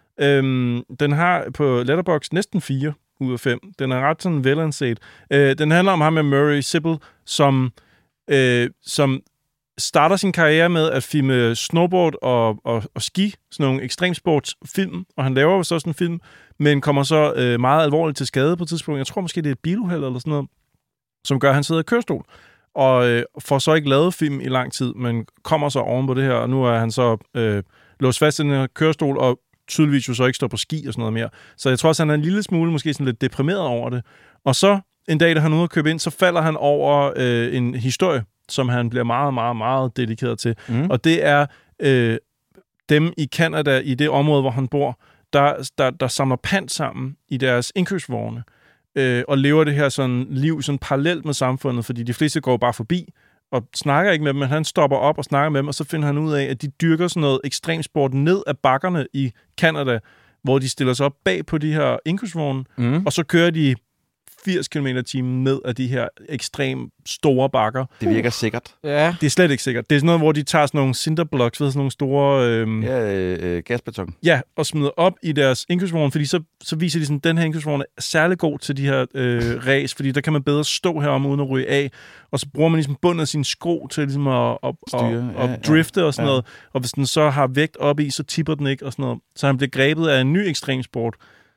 Um, den har på Letterboxd næsten fire ud af fem. Den er ret sådan velanset. Uh, den handler om ham med Murray Sippel, som... Øh, som starter sin karriere med at filme snowboard og, og, og ski, sådan nogle ekstremsportsfilm, og han laver så sådan en film, men kommer så øh, meget alvorligt til skade på et tidspunkt. Jeg tror måske, det er et biluheld eller sådan noget, som gør, at han sidder i kørestol, og øh, får så ikke lavet film i lang tid, men kommer så oven på det her, og nu er han så øh, låst fast i den her kørestol, og tydeligvis jo så ikke står på ski og sådan noget mere. Så jeg tror også, han er en lille smule måske sådan lidt deprimeret over det. Og så en dag, da han er ude at købe ind, så falder han over øh, en historie, som han bliver meget, meget, meget dedikeret til. Mm. Og det er øh, dem i Canada, i det område, hvor han bor, der, der, der samler pant sammen i deres indkøbsvogne, øh, og lever det her sådan liv sådan parallelt med samfundet, fordi de fleste går bare forbi og snakker ikke med dem, men han stopper op og snakker med dem, og så finder han ud af, at de dyrker sådan noget ekstremsport ned ad bakkerne i Canada, hvor de stiller sig op bag på de her indkøbsvogne, mm. og så kører de firs kilometer i timen ned af de her ekstrem store bakker. Det virker sikkert. Ja. Det er slet ikke sikkert. Det er sådan noget, hvor de tager sådan nogle cinderblocks, ved sådan nogle store... Øhm, ja, øh, gasbeton. Ja, og smider op i deres indkøbsvogn, fordi så, så viser de sådan, at den her indkøbsvogn er særlig god til de her øh, ræs, fordi der kan man bedre stå herom uden at ryge af, og så bruger man ligesom bunden af sin sko til ligesom at, at, Styre, at, ja, at drifte ja, og sådan ja. noget, og hvis den så har vægt op i, så tipper den ikke og sådan noget. Så han bliver grebet af en ny ekstremsport,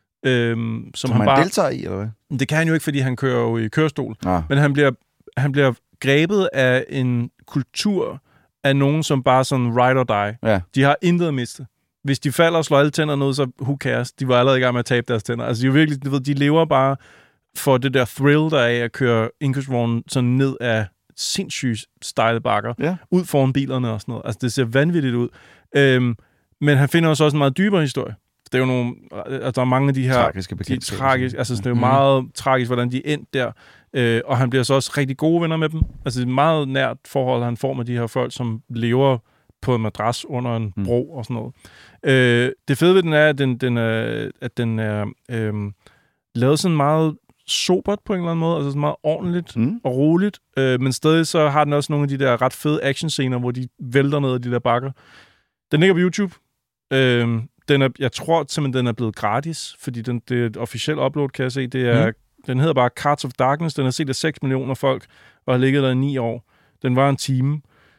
Øhm, som, som han, han bare deltager i, eller hvad? Det kan han jo ikke, fordi han kører jo i kørestol. Ah. Men han bliver, han bliver grebet af en kultur af nogen, som bare sådan ride or die. Ja. De har intet at miste. Hvis de falder og slår alle tænderne ud, så who cares? De var allerede i gang med at tabe deres tænder. Altså, de, er virkelig, du ved, de lever bare for det der thrill, der er af at køre indkøbsvognen sådan ned af sindssygt stejle bakker, ja. ud foran bilerne og sådan noget. Altså, det ser vanvittigt ud. Øhm, men han finder også en meget dybere historie. Det er jo nogle, altså der er mange af de her tragiske de tragiske, altså det er jo meget mm. tragisk, hvordan de endte der, øh, og han bliver så også rigtig gode venner med dem. Altså det er et meget nært forhold, han får med de her folk, som lever på en madras under en bro mm. og sådan noget. Øh, det fede ved den er, at den, den er, at den er øh, lavet sådan meget sobert på en eller anden måde, altså sådan meget ordentligt mm. og roligt, øh, men stadig så har den også nogle af de der ret fede actionscener, hvor de vælter ned af de der bakker. Den ligger på YouTube. Øh, Den er, jeg tror simpelthen, den er blevet gratis, fordi den, det er et officielt upload, kan jeg se. Det er, mm. Den hedder bare Cards of Darkness. Den er set af seks millioner folk, og har ligget der i ni år. Den var en time.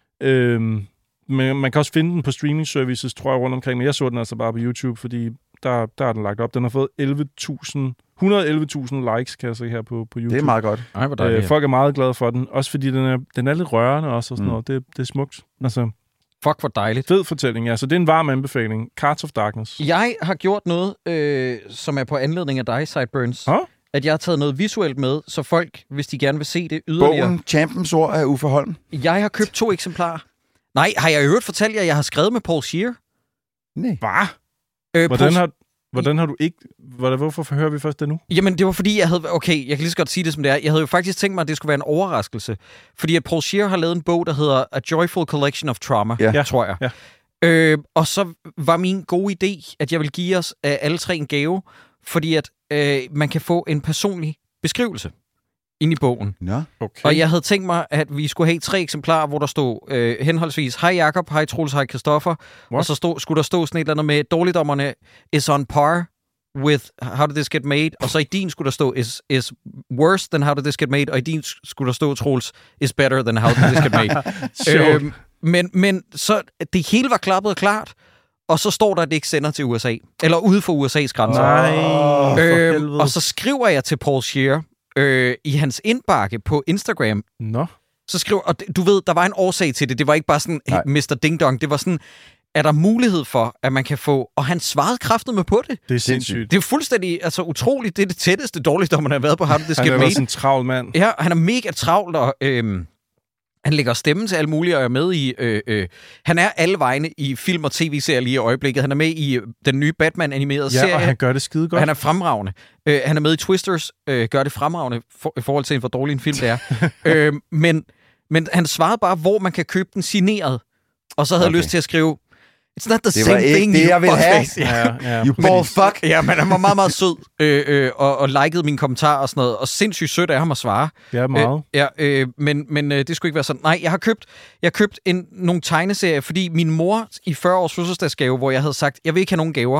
Øhm, men man kan også finde den på streaming services, tror jeg, rundt omkring. Men jeg så den altså bare på YouTube, fordi der, der er den lagt op. Den har fået elleve tusind, et hundrede og elleve tusind likes, kan jeg se her på, på YouTube. Det er meget godt. Ej, hvor dejligt. Øh, folk er meget glade for den. Også fordi den er, den er lidt rørende også, og sådan mm. noget. Det, det er smukt. Altså... Fuck, hvor dejligt. Fed fortælling, ja. Så det er en varm anbefaling. Cards of Darkness. Jeg har gjort noget, øh, som er på anledning af dig, Sideburns. Huh? At jeg har taget noget visuelt med, så folk, hvis de gerne vil se det yderligere... Bogen Champions ord af Uffe Holm. Jeg har købt to eksemplarer. Nej, har jeg i øvrigt fortalt jer, at jeg har skrevet med Paul Scheer? Nej. Hvad? Øh, hvordan, har, hvordan har du ikke... Hvorfor hører vi først det nu? Jamen, det var fordi, jeg havde... Okay, jeg kan lige så godt sige det, som det er. Jeg havde jo faktisk tænkt mig, at det skulle være en overraskelse. Fordi at Paul Scheer har lavet en bog, der hedder A Joyful Collection of Trauma, ja. tror jeg. Ja. Øh, og så var min gode idé, at jeg vil give os uh, alle tre en gave, fordi at uh, man kan få en personlig beskrivelse ind i bogen. Ja. Okay. Og jeg havde tænkt mig, at vi skulle have tre eksemplarer, hvor der stod øh, henholdsvis hej Jakob, hej Troels, hej Christoffer. What? Og så stod, skulle der stå sådan et eller andet med dårligdommerne is on par with How Did This Get Made, og så i din skulle der stå is, is worse than How Did This Get Made, og i din skulle der stå Troels is better than How Did This Get Made. øhm, men, men så det hele var klappet og klart, og så står der, at det ikke sender til U S A, eller ude for U S A's grænser. Nej, øhm, og så skriver jeg til Paul Scheer, øh, i hans indbakke på Instagram. Nå. Så skriver, og du ved, der var en årsag til det. Det var ikke bare sådan, hey, mister Ding Dong. Det var sådan, er der mulighed for, at man kan få... Og han svarede kraftedeme på det. Det er sindssygt. Det er fuldstændig altså, utroligt. Det er det tætteste dårligdommerne har været på ham. Det han er også en travl mand. Ja, han er mega travlt, og øhm, han lægger stemme til alle mulige, og er med i... Øh, øh, han er alle vegne i film- og tv-serier lige i øjeblikket. Han er med i den nye Batman-animerede ja, serie. Ja, og han gør det skide godt. Han er fremragende. Øh, han er med i Twisters, øh, gør det fremragende for, i forhold til en for dårlig en film, det er. øh, men, men han svarede bare, hvor man kan købe den signeret. Og så havde okay. jeg lyst til at skrive... It's not the det same thing, det, jeg vil have. Ja, ja. You ball fuck. Ja, men han var meget, meget sød, øh, øh, og, og likede mine kommentarer og sådan noget, og sindssygt sødt af ham at svare. Ja, meget. Øh, ja, øh, men men øh, det skulle ikke være sådan. Nej, jeg har købt, jeg har købt en, nogle tegneserier, fordi min mor i fyrre års fødselsdagsgave, hvor jeg havde sagt, jeg vil ikke have nogen gaver,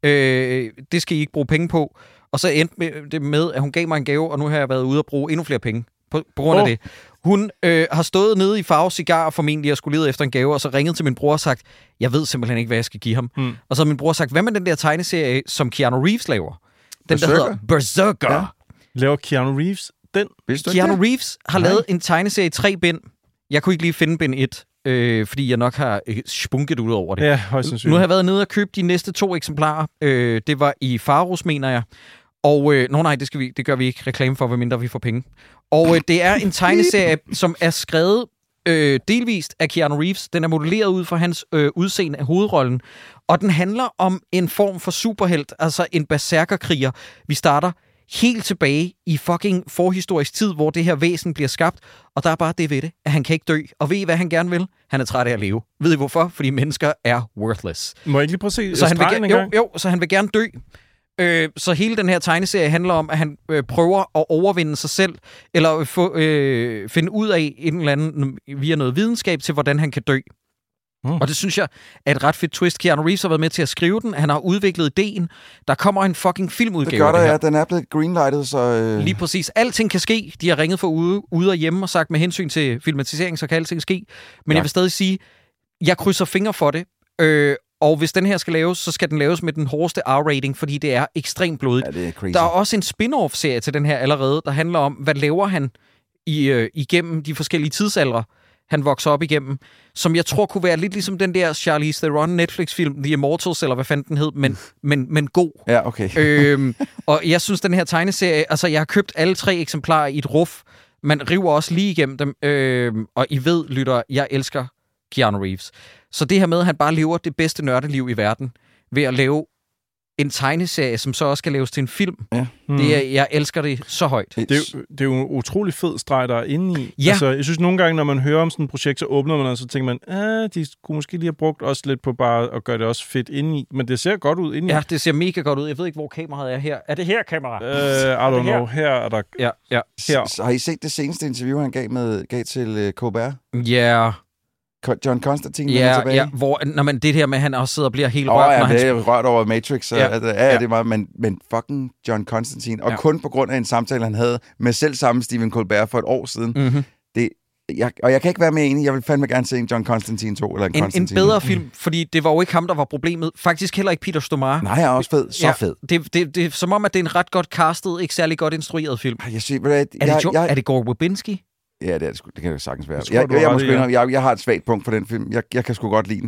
øh, det skal I ikke bruge penge på, og så endte med, det med, at hun gav mig en gave, og nu har jeg været ude og bruge endnu flere penge på, på grund af oh. det. Hun øh, har stået nede i Farve Cigar formentlig og skulle lede efter en gave, og så ringet til min bror og sagt, jeg ved simpelthen ikke, hvad jeg skal give ham. Mm. Og så har min bror sagt, hvad med den der tegneserie, som Keanu Reeves laver? Den, Berserker? der hedder Berserker. Ja. Laver Keanu Reeves den? Keanu Reeves har Nej. lavet en tegneserie i tre bind. Jeg kunne ikke lige finde bind et, øh, fordi jeg nok har øh, spunket ud over det. Ja, højst sandsynligt. Nu har jeg været nede og købe de næste to eksemplarer. Øh, det var i Faros, mener jeg. Og, øh, nå nej, det, skal vi, det gør vi ikke reklame for, medmindre vi får penge. Og øh, det er en tegneserie, som er skrevet øh, delvist af Keanu Reeves. Den er modelleret ud fra hans øh, udseende af hovedrollen. Og den handler om en form for superhelt, altså en berserkerkriger. Vi starter helt tilbage i fucking forhistorisk tid, hvor det her væsen bliver skabt. Og der er bare det ved det, at han kan ikke dø. Og ved I, hvad han gerne vil? Han er træt af at leve. Ved I hvorfor? Fordi mennesker er worthless. Må jeg ikke lige prøve at se så han vil, en jo, gang? jo, så han vil gerne dø. Øh, så hele den her tegneserie handler om, at han øh, prøver at overvinde sig selv, eller få, øh, finde ud af en eller anden, via noget videnskab til, hvordan han kan dø. Mm. Og det synes jeg er et ret fedt twist. Keanu Reeves har været med til at skrive den. Han har udviklet ideen. Der kommer en fucking filmudgave. Det gør der, ja. Den er blevet greenlightet, så... Øh... Lige præcis. Alting kan ske. De har ringet for ude, ude og hjemme og sagt, med hensyn til filmatisering, så kan alting ske. Men ja. Jeg vil stadig sige, jeg krydser fingre for det. Øh, Og hvis den her skal laves, så skal den laves med den hårdeste R-rating, fordi det er ekstremt blodigt. Ja, det er crazy. Der er også en spin-off-serie til den her allerede, der handler om, hvad laver han i, øh, igennem de forskellige tidsaldre, han vokser op igennem, som jeg tror kunne være lidt ligesom den der Charlize Theron Netflix-film, The Immortals, eller hvad fanden den hed, men, men, men god. Ja, okay. øhm, og jeg synes, den her tegneserie, altså jeg har købt alle tre eksemplarer i et ruf, man river også lige igennem dem, øhm, og I ved, lytter, jeg elsker Keanu Reeves. Så det her med, at han bare lever det bedste nørdeliv i verden, ved at lave en tegneserie, som så også skal laves til en film. Ja. Mm. Det er, jeg elsker det så højt. Det er, jo, det er jo en utrolig fed streg, der er inde i. Ja. Altså, jeg synes nogle gange, når man hører om sådan et projekt, så åbner man, og så tænker man, ah, de skulle måske lige have brugt også lidt på bare at gøre det også fedt inde i. Men det ser godt ud inde i. Ja, det ser mega godt ud. Jeg ved ikke, hvor kameraet er her. Er det her kamera? Uh, I don't know. Her er der... Ja, ja. Her. Så har I set det seneste interview, han gav, med, gav til uh, Colbert? Ja... Yeah. John Constantine ja, tilbage. Ja, hvor når man, det her med, at han også sidder og bliver helt oh, rørt. Ja, når det han... er rørt over Matrix. Så, ja, altså, ja, ja, det er meget, men, men fucking John Constantine. Og ja. kun på grund af en samtale, han havde med selv samme Stephen Colbert for et år siden. Mm-hmm. Det, jeg, og jeg kan ikke være mere enig. Jeg vil fandme gerne se en John Constantine to eller en, en Constantine. En bedre film, fordi det var jo ikke ham, der var problemet. Faktisk heller ikke Peter Stormare. Nej, jeg er også fed. Så ja, fed. Det, det, det er som om, at det er en ret godt castet, ikke særlig godt instrueret film. Jeg siger, jeg, er, det jeg, jo, jeg, er det Gore Verbinski? Ja, det, er, det kan det sagtens være. Jeg, jeg, tror, jeg, jeg, måske, ja. jeg, jeg har et svagt punkt for den film. Jeg, jeg kan sgu godt lide den.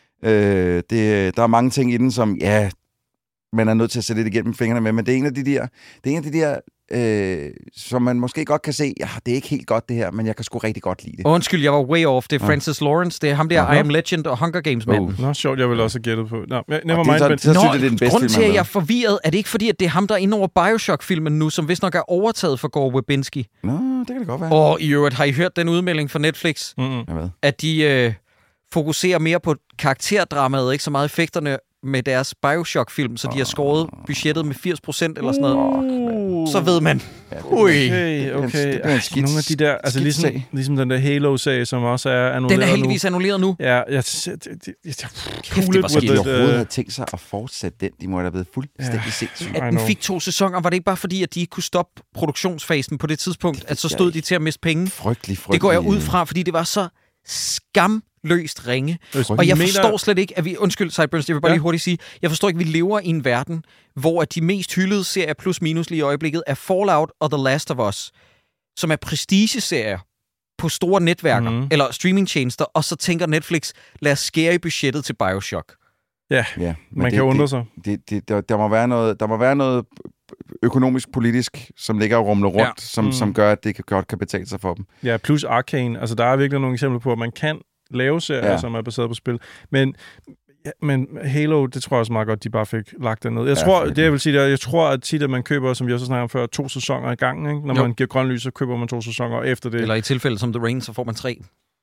Øh, det, der er mange ting i den, som ja, man er nødt til at sætte lidt igennem fingrene med, men det er en af de der, det er en af de der øh, som man måske godt kan se, ja, det er ikke helt godt det her, men jeg kan sgu rigtig godt lide det. Undskyld, jeg var way off. Det er Francis ja. Lawrence. Det er ham der, uh-huh. I Am Legend og Hunger Games mand. Oh. Nå, sjovt, jeg vil også have gættet på. Nå, never mind. Så, så, så Nå, synes jeg, det er den bedste grunden til, film, at jeg er forvirret, er det ikke fordi, at det er ham, der er inde over Bioshock-filmen nu, som vist nok er overtaget for Gore Verbinski? Nå, det kan det godt være. Og i øvrigt, har I hørt den udmelding fra Netflix? Mm-hmm. At de øh, fokuserer mere på karakterdramaet, ikke så meget effekterne med deres Bioshock-film, så de har skåret budgettet med firs procent eller sådan noget. Så ved man. Ui. Okay, okay. Ej, nogle af de der, altså ligesom, ligesom den der Halo-sag, som også er annulleret nu. Den er heldigvis annulleret nu. Ja, jeg... jeg, jeg, jeg Kæft, det var skidt. De overhovedet havde tænkt sig at fortsætte den. De må have været fuldstændig ja. sindssygt. At den fik to sæsoner, var det ikke bare fordi, at de ikke kunne stoppe produktionsfasen på det tidspunkt, det at så stod de til at miste penge? Frygtelig, frygtelig. Det går jeg ud fra, fordi det var så skam løst ringe. Og jeg forstår slet ikke, at vi... Undskyld, Sideburns, jeg vil bare ja. lige hurtigt sige, jeg forstår ikke, at vi lever i en verden, hvor de mest hyldede serier plus minus lige i øjeblikket er Fallout og The Last of Us, som er prestigeserier på store netværker, mm. eller streamingtjenester, og så tænker Netflix, lad os skære i budgettet til BioShock. Ja, ja man det, kan undre sig. Det, det, der, der, må være noget, der må være noget økonomisk, politisk, som ligger og rumler rundt, ja. som, mm. som gør, at det godt kan betale sig for dem. Ja, plus Arcane. Altså, der er virkelig nogle eksempler på, at man kan lave serier, ja. som er baseret på spil. Men, ja, men Halo, det tror jeg også meget godt, de bare fik lagt derned. Jeg ja, tror, det jeg vil sige, jeg tror, at tit, at man køber, som vi også snakkede om før, to sæsoner i gangen. Ikke? Når jo. man giver grøn lys, så køber man to sæsoner efter det. Eller i tilfælde som The Rain, så får man tre.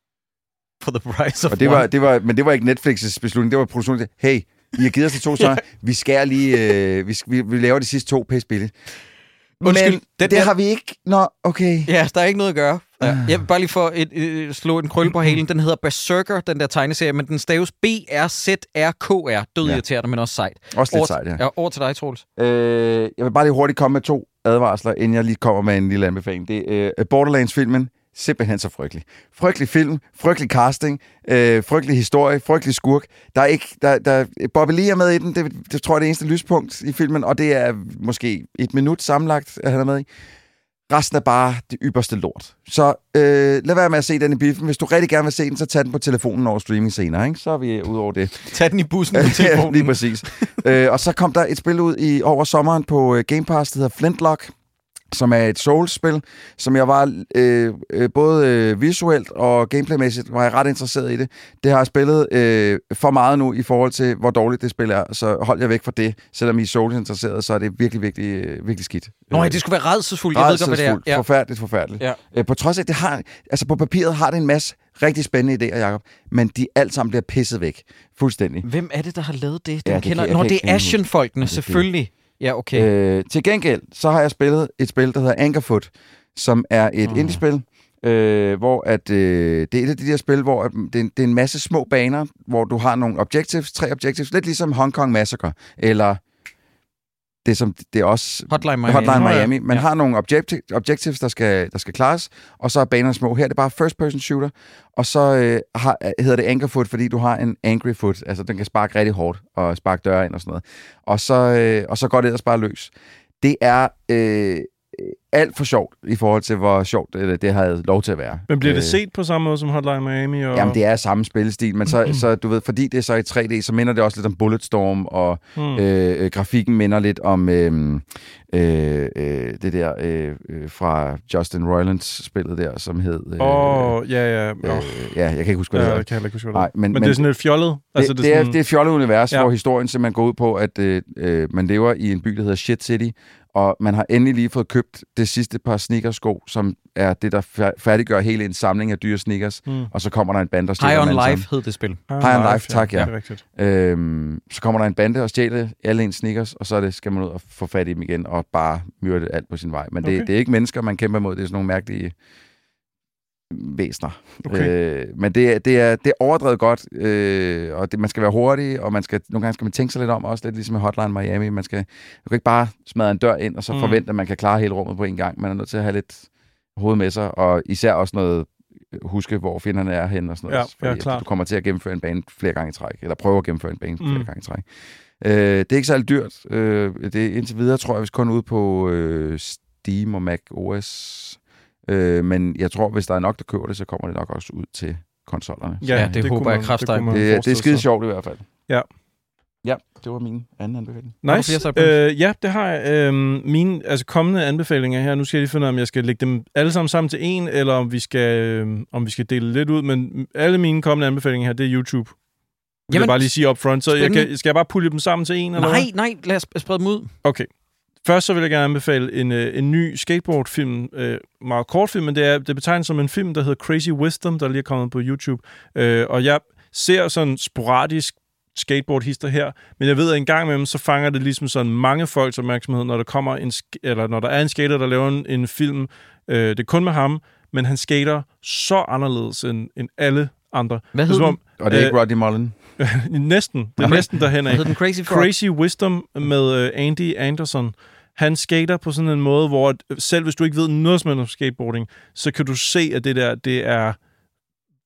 For the price of og det var, det var, men det var ikke Netflix's beslutning, det var produktionen. Hey, I har givet os de to sæsoner, vi skal lige, øh, vi, vi, vi laver de sidste to pisse billigt. Undskyld, men det, det har vi ikke. Nå, okay. Ja, der er ikke noget at gøre. Ja. Jeg vil bare lige få et, et, slå en krølle på halen. Den hedder Berserker, den der tegneserie, men den staves B R Z R K R. Død ja. irriterende, men også sejt. Også lidt over, sejt, ja. ja. Over til dig, Troels. Øh, jeg vil bare lige hurtigt komme med to advarsler, inden jeg lige kommer med en lille anbefaling. Det er øh, Borderlands-filmen. Simpelthen så frygtelig. Frygtelig film, frygtelig casting, øh, frygtelig historie, frygtelig skurk. Der er ikke... Der, der, Bobby Lee er med i den, det, det tror jeg er det eneste lyspunkt i filmen, og det er måske et minut sammenlagt, at han er med i. Resten er bare det ypperste lort. Så øh, lad være med at se den i biffen. Hvis du rigtig gerne vil se den, så tag den på telefonen over streaming senere, ikke? Så er vi ud over det. Tag den i bussen på telefonen. Lige præcis. øh, og så kom der et spil ud i over sommeren på uh, Game Pass, der hedder Flintlock, som er et Souls-spil, som jeg var øh, øh, både øh, visuelt og gameplaymæssigt var jeg ret interesseret i det. Det har jeg spillet øh, for meget nu i forhold til, hvor dårligt det spil er, så hold jer væk fra det. Selvom I er Souls-interesseret, så er det virkelig, virkelig, øh, virkelig skidt. Nå, det skulle være rædselsfuldt. Jeg ved godt, hvad det er. Ja. Forfærdeligt, forfærdeligt. Ja. Øh, på trods af, det har, altså på papiret har det en masse rigtig spændende idéer, Jacob, men de alt sammen bliver pisset væk. Fuldstændig. Hvem er det, der har lavet det? Den ja, det kender... Kan, Nå, det er Ashen-folkene, selvfølgelig. Ja, okay. Øh, til gengæld, så har jeg spillet et spil, der hedder Anchorfoot, som er et uh. indie-spil, øh, hvor at, øh, det er et af de der spil, hvor at, det, er, det er en masse små baner, hvor du har nogle objectives, tre objectives, lidt ligesom Hong Kong Massacre, eller det som det er også Hotline Miami. Hotline Miami. Man ja. har nogle objecti- objectives, der skal, der skal klares, og så er banerne små. Her er det bare first-person shooter, og så øh, har, hedder det Anchorfoot, fordi du har en angry foot, altså den kan sparke rigtig hårdt, og sparke døre ind og sådan noget. Og så, øh, og så går det ellers bare løs. Det er øh, alt for sjovt i forhold til, hvor sjovt det, det havde lov til at være. Men bliver det set på samme måde som Hotline Miami? Og... Jamen, det er samme spillestil, men så, så du ved, fordi det er så i tre D, så minder det også lidt om Bulletstorm, og mm. øh, øh, grafikken minder lidt om øh, øh, øh, det der øh, øh, fra Justin Roilands spillet der, som hed... Åh, øh, oh, ja, ja. Oh. Øh, ja, jeg kan ikke huske, hvad ja, det jeg kan ikke huske, hvad det Nej, men, men, men det er sådan lidt fjollet? Det, altså, det, det, er, sådan... det er et fjollet univers, ja. hvor historien simpelthen går ud på, at øh, øh, man lever i en by, der hedder Shit City, og man har endelig lige fået købt det sidste par sneakersko, som er det, der færdiggør hele en samling af dyre sneakers, mm. og så kommer der en bande og stjæler High on Life sammen. hed det spil. High, High on Life, tak, ja. ja. Øhm, så kommer der en bande og stjæler alle ens sneakers, og så er det, skal man ud og få fat i dem igen, og bare myrde alt på sin vej. Men det, okay. det er ikke mennesker, man kæmper mod, det er sådan nogle mærkelige væsner. Okay. Øh, men det, det, er, det er overdrevet godt, øh, og det, man skal være hurtig, og man skal, nogle gange skal man tænke sig lidt om, også lidt ligesom i Hotline Miami. Man skal, du kan ikke bare smadre en dør ind, og så mm. forvente, at man kan klare hele rummet på en gang. Man er nødt til at have lidt hoved med sig, og især også noget huske, hvor fjenderne er henne og sådan noget. Ja, ja, klart. Du kommer til at gennemføre en bane flere gange i træk, eller prøve at gennemføre en bane mm. flere gange i træk. Øh, det er ikke særlig dyrt. Øh, det er indtil videre, tror jeg, hvis kun ude på øh, Steam og Mac O S. Øh, men jeg tror, hvis der er nok, der køber det, så kommer det nok også ud til konsollerne. Ja, ja, det, det håber jeg kraftedeme. Det, det, det er skide sjovt i hvert fald. Ja. Ja, det var min anden anbefaling. Nice. Øh, ja, det har jeg. Øh, mine altså, kommende anbefalinger her, nu skal jeg lige finde ud af, om jeg skal lægge dem alle sammen sammen til en, eller om vi skal, øh, om vi skal dele lidt ud. Men alle mine kommende anbefalinger her, det er YouTube. Jeg Jamen, vil bare lige sige up front. Så jeg kan, skal jeg bare pulle dem sammen til en? Eller nej, nej, lad os sprede dem ud. Okay. Først så vil jeg gerne anbefale en, en ny skateboardfilm, øh, meget kort film, men det er det betegnes som en film, der hedder Crazy Wisdom, der lige er kommet på YouTube. Øh, og jeg ser sådan sporadisk skateboardhister her, men jeg ved, at en gang imellem, så fanger det ligesom sådan mange folks opmærksomhed, når der kommer en eller når der er en skater, der laver en, en film. Øh, det er kun med ham, men han skater så anderledes end, end alle andre. Hvad hedder den? Og det er ikke Rodney Mullen? næsten. Det er okay. næsten derhen af. Hvad hedder den? Crazy Frog? Crazy Wisdom med uh, Andy Anderson. Han skater på sådan en måde, hvor selv hvis du ikke ved noget som helst om skateboarding, så kan du se, at det der, det er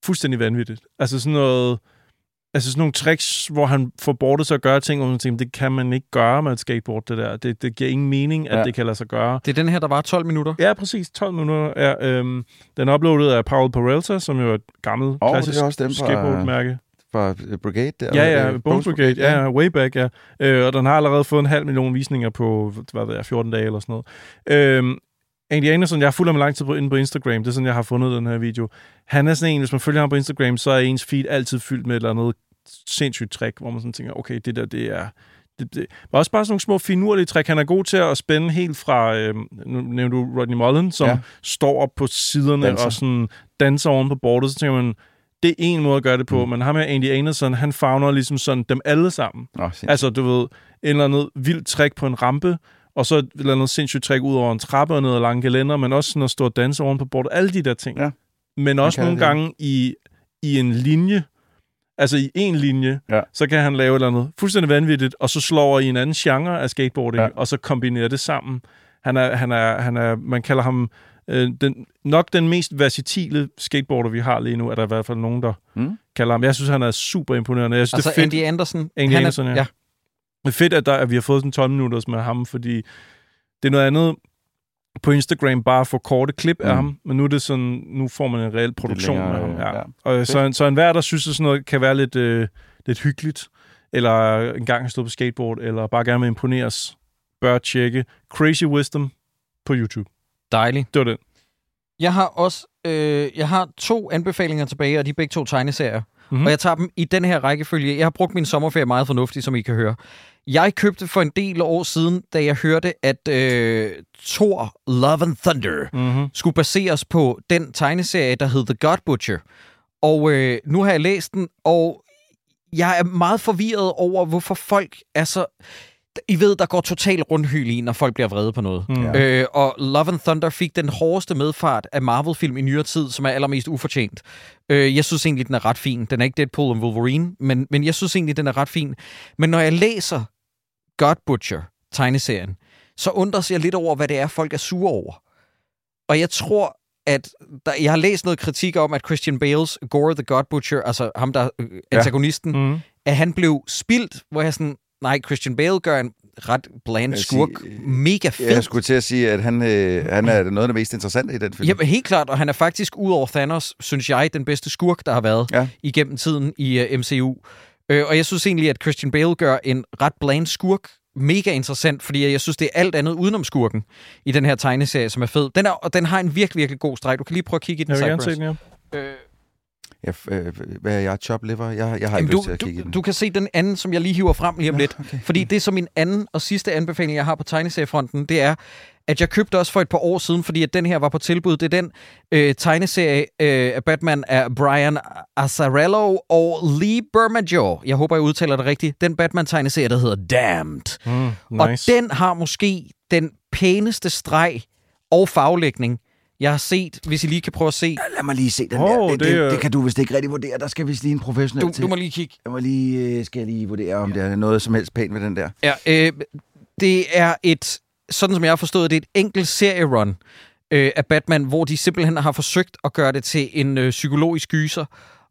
fuldstændig vanvittigt. Altså sådan noget... Altså sådan nogle tricks, hvor han får boardet sig at gøre ting, og man tænker, det kan man ikke gøre med et skateboard, det der. Det, det giver ingen mening, at ja. det kan lade sig gøre. Det er den her, der var tolv minutter? Ja, præcis. tolv minutter. Ja, øhm, den er uploadet af Paul Peralta, som jo er et gammelt, oh, klassisk skateboardmærke. Fra Brigade der? Ja, ja, Bones Brigade. Ja, ja, way back, ja. Øh, og den har allerede fået en halv million visninger på, hvad ved jeg, fjorten dage eller sådan noget. Øhm, Andy Anderson, jeg har fulgt ham lang tid på, inde på Instagram. Det er sådan, jeg har fundet den her video. Han er sådan en, hvis man følger ham på Instagram, så er ens feed altid fyldt med et eller andet sindssygt trick, hvor man sådan tænker, okay, det der, det er... Det, det. Men også bare sådan nogle små finurlige trick. Han er god til at spænde helt fra, øh, nu nævnte du Rodney Mullen, som ja. står op på siderne danser. og sådan danser oven på bordet. Så tænker man, det er en måde at gøre det på. Mm. Men ham her, Andy Anderson, han favner ligesom sådan dem alle sammen. Oh, altså, du ved, en eller anden vild trick på en rampe, og så et eller andet sindssygt trick ud over en trappe og ned ad lange gelænder, men også sådan at stå og danse oven på bordet. Alle de der ting. Ja. Men også nogle det. gange i, i en linje, altså i en linje, ja. så kan han lave et eller andet fuldstændig vanvittigt, og så slår over i en anden genre af skateboarding, ja. og så kombinerer det sammen. Han er, han er, han er, man kalder ham øh, den, nok den mest versatile skateboarder, vi har lige nu, er der i hvert fald nogen, der mm. kalder ham. Jeg synes, han er super imponerende. Jeg synes, altså det er fedt. Andy Anderson. Andy Anderson, ja. ja. Det er fedt, at, der, at vi har fået sådan tolv minutter med ham, fordi det er noget andet på Instagram bare få korte klip mm. af ham, men nu er det sådan, nu får man en reel produktion længere, af ham. Ja. Ja. Og så, så enhver, der synes, at sådan noget kan være lidt, øh, lidt hyggeligt, eller engang har stået på skateboard, eller bare gerne vil imponeres, bør tjekke Crazy Wisdom på YouTube. Dejligt. Det var det. Jeg har også øh, jeg har to anbefalinger tilbage, og de er begge to tegneserier. Mm-hmm. Og jeg tager dem i den her rækkefølge. Jeg har brugt min sommerferie meget fornuftigt, som I kan høre. Jeg købte for en del år siden, da jeg hørte, at øh, Thor Love and Thunder mm-hmm. skulle baseres på den tegneserie, der hed The God Butcher. Og øh, nu har jeg læst den, og jeg er meget forvirret over, hvorfor folk er så... I ved, der går totalt rundhyl i, når folk bliver vrede på noget. Mm. Øh, og Love and Thunder fik den hårdeste medfart af Marvel-film i nyere tid, som er allermest ufortjent. Øh, jeg synes egentlig, den er ret fin. Den er ikke Deadpool og Wolverine, men, men jeg synes egentlig, den er ret fin. Men når jeg læser God Butcher, tegneserien, så undres jeg lidt over, hvad det er, folk er sure over. Og jeg tror, at der, jeg har læst noget kritik om, at Christian Bales Gore the God Butcher, altså ham, der øh, antagonisten, ja. mm. at han blev spildt, hvor jeg sådan... Nej, Christian Bale gør en ret bland skurk. Sige, mega fedt. Jeg skulle til at sige, at han, øh, han er noget af det mest interessante i den film. Ja, helt klart, og han er faktisk, ud over Thanos, synes jeg, den bedste skurk, der har været ja. igennem tiden i uh, M C U. Øh, og jeg synes egentlig, at Christian Bale gør en ret bland skurk mega interessant, fordi jeg synes, det er alt andet udenom skurken i den her tegneserie, som er fed. Den, er, og den har en virkelig, virkelig god streg. Du kan lige prøve at kigge i den. Jeg vil gerne se den, ja. Øh, Ja, øh, hvad er jeg? Chop liver? Jeg, jeg har Jamen, ikke du, lyst til at kigge du, i den. Du kan se den anden, som jeg lige hiver frem lige om lidt. Ja, okay. Fordi det er som min anden og sidste anbefaling, jeg har på tegneseriefronten, det er, at jeg købte også for et par år siden, fordi at den her var på tilbud. Det er den øh, tegneserie øh, af Batman af Brian Azzarello og Lee Bermejo. Jeg håber, jeg udtaler det rigtigt. Den Batman-tegneserie, der hedder Damned. Mm, nice. Og den har måske den pæneste streg og farvelægning, jeg har set, hvis I lige kan prøve at se. Ja, lad mig lige se den oh, der. Det, det, det, det kan du vist ikke rigtig vurdere. Der skal vist lige en professionel du, til. Du må lige kigge. Jeg må lige, skal jeg lige vurdere, om ja. der er noget som helst pænt ved den der. Ja, øh, det er et, sådan som jeg har forstået, det er et enkelt serierun øh, af Batman, hvor de simpelthen har forsøgt at gøre det til en øh, psykologisk gyser.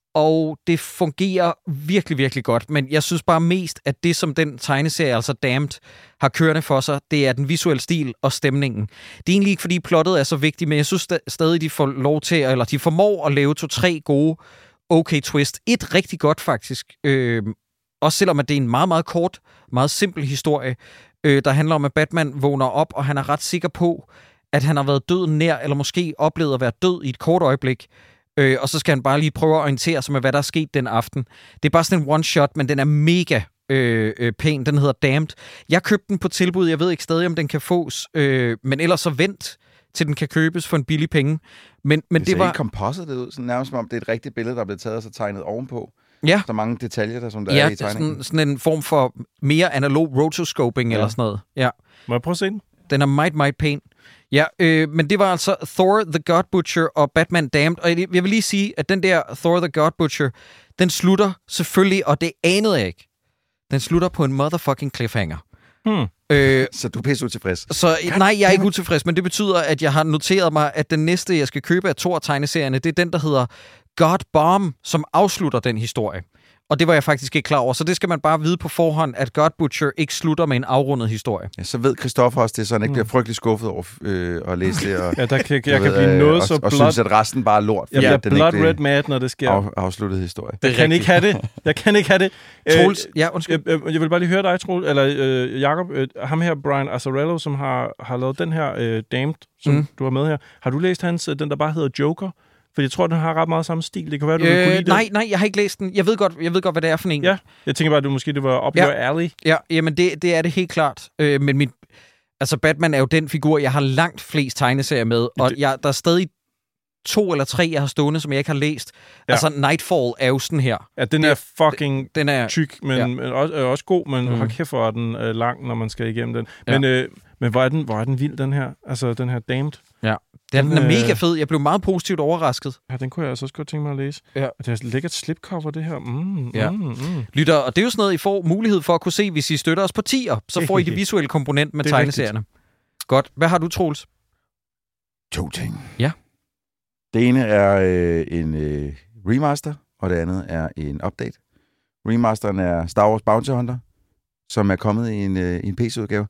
Og det fungerer virkelig, virkelig godt. Men jeg synes bare mest, at det, som den tegneserie, altså Damned, har kørende for sig, det er den visuelle stil og stemningen. Det er egentlig ikke, fordi plottet er så vigtigt, men jeg synes stadig, de får lov til, eller de formår at lave to-tre gode okay twist. Et rigtig godt, faktisk. Øh, også selvom at det er en meget, meget kort, meget simpel historie, øh, der handler om, at Batman vågner op, og han er ret sikker på, at han har været død nær, eller måske oplevet at være død i et kort øjeblik. Øh, og så skal han bare lige prøve at orientere sig med, hvad der er sket den aften. Det er bare sådan en one-shot, men den er mega øh, øh, pæn. Den hedder Damned. Jeg købte den på tilbud. Jeg ved ikke stadig, om den kan fås. Øh, men ellers så vent, til den kan købes for en billig penge. Men, men det, det ser var ikke composite ud, sådan nærmest som om det er et rigtigt billede, der er blevet taget og så tegnet ovenpå. Ja. Så mange detaljer, der, som der ja, er i tegningen. Ja, sådan, sådan en form for mere analog rotoscoping ja. eller sådan noget. Ja. Må jeg prøve at se den? Den er meget, meget pæn. Ja, øh, men det var altså Thor the God Butcher og Batman Damned. Og jeg vil lige sige, at den der Thor the God Butcher, den slutter selvfølgelig, og det anede jeg ikke, den slutter på en motherfucking cliffhanger. Hmm. Øh, så du er pisse utilfreds? Så nej, jeg er ikke utilfreds, men det betyder, at jeg har noteret mig, at den næste, jeg skal købe af Thor-tegneserierne, det er den, der hedder God Bomb, som afslutter den historie. Og det var jeg faktisk ikke klar over. Så det skal man bare vide på forhånd, at God Butcher ikke slutter med en afrundet historie. Ja, så ved Christoffer også det, så han ikke bliver frygtelig skuffet over øh, at læse det. Og, ja, der kan, jeg, jeg ved, kan blive noget øh, så og, blot... Og synes, at resten bare er lort. Jeg bliver den blood red mad, når det sker. Af, afsluttet historie. Jeg kan ikke have det. Jeg kan ikke have det. Troels, ja, undskyld. Jeg, jeg, jeg vil bare lige høre dig, Troels, eller øh, Jacob, øh, ham her, Brian Azzarello, som har, har lavet den her øh, Damned, som mm. du har med her. Har du læst hans, den der bare hedder Joker? For jeg tror, den har ret meget samme stil. Det kan være, du øh, vil kunne lide nej, nej, jeg har ikke læst den. Jeg ved godt, jeg ved godt hvad det er for en. Ja, jeg tænker bare, at du måske det var up ja. your alley. Ja, jamen det, det er det helt klart. Øh, men mit, altså Batman er jo den figur, jeg har langt flest tegneserier med, og det... jeg, der er stadig to eller tre, jeg har stående, som jeg ikke har læst. Ja. Altså Nightfall er jo sådan her. Ja, den er fucking den er, tyk, men, ja. men også, er også god, men mm. hold kæft, hvor er den øh, lang, når man skal igennem den. Men, ja. øh, men hvor, er den, hvor er den vild, den her? Altså, den her Damned. Ja. Den, den er mega fed. Jeg blev meget positivt overrasket. Ja, den kunne jeg altså også godt tænke mig at læse. Ja. Og det er lækkert slipcover, det her. Mm, ja. mm, mm. Lytter, og det er jo sådan noget, I får mulighed for at kunne se, hvis I støtter os på tier. Så får I det visuelle komponent med tegneserierne. Rigtigt. Godt. Hvad har du, Troels? To ting. Ja. Det ene er øh, en øh, remaster, og det andet er en update. Remasteren er Star Wars Bounty Hunter, som er kommet i en, øh, i en P C-udgave,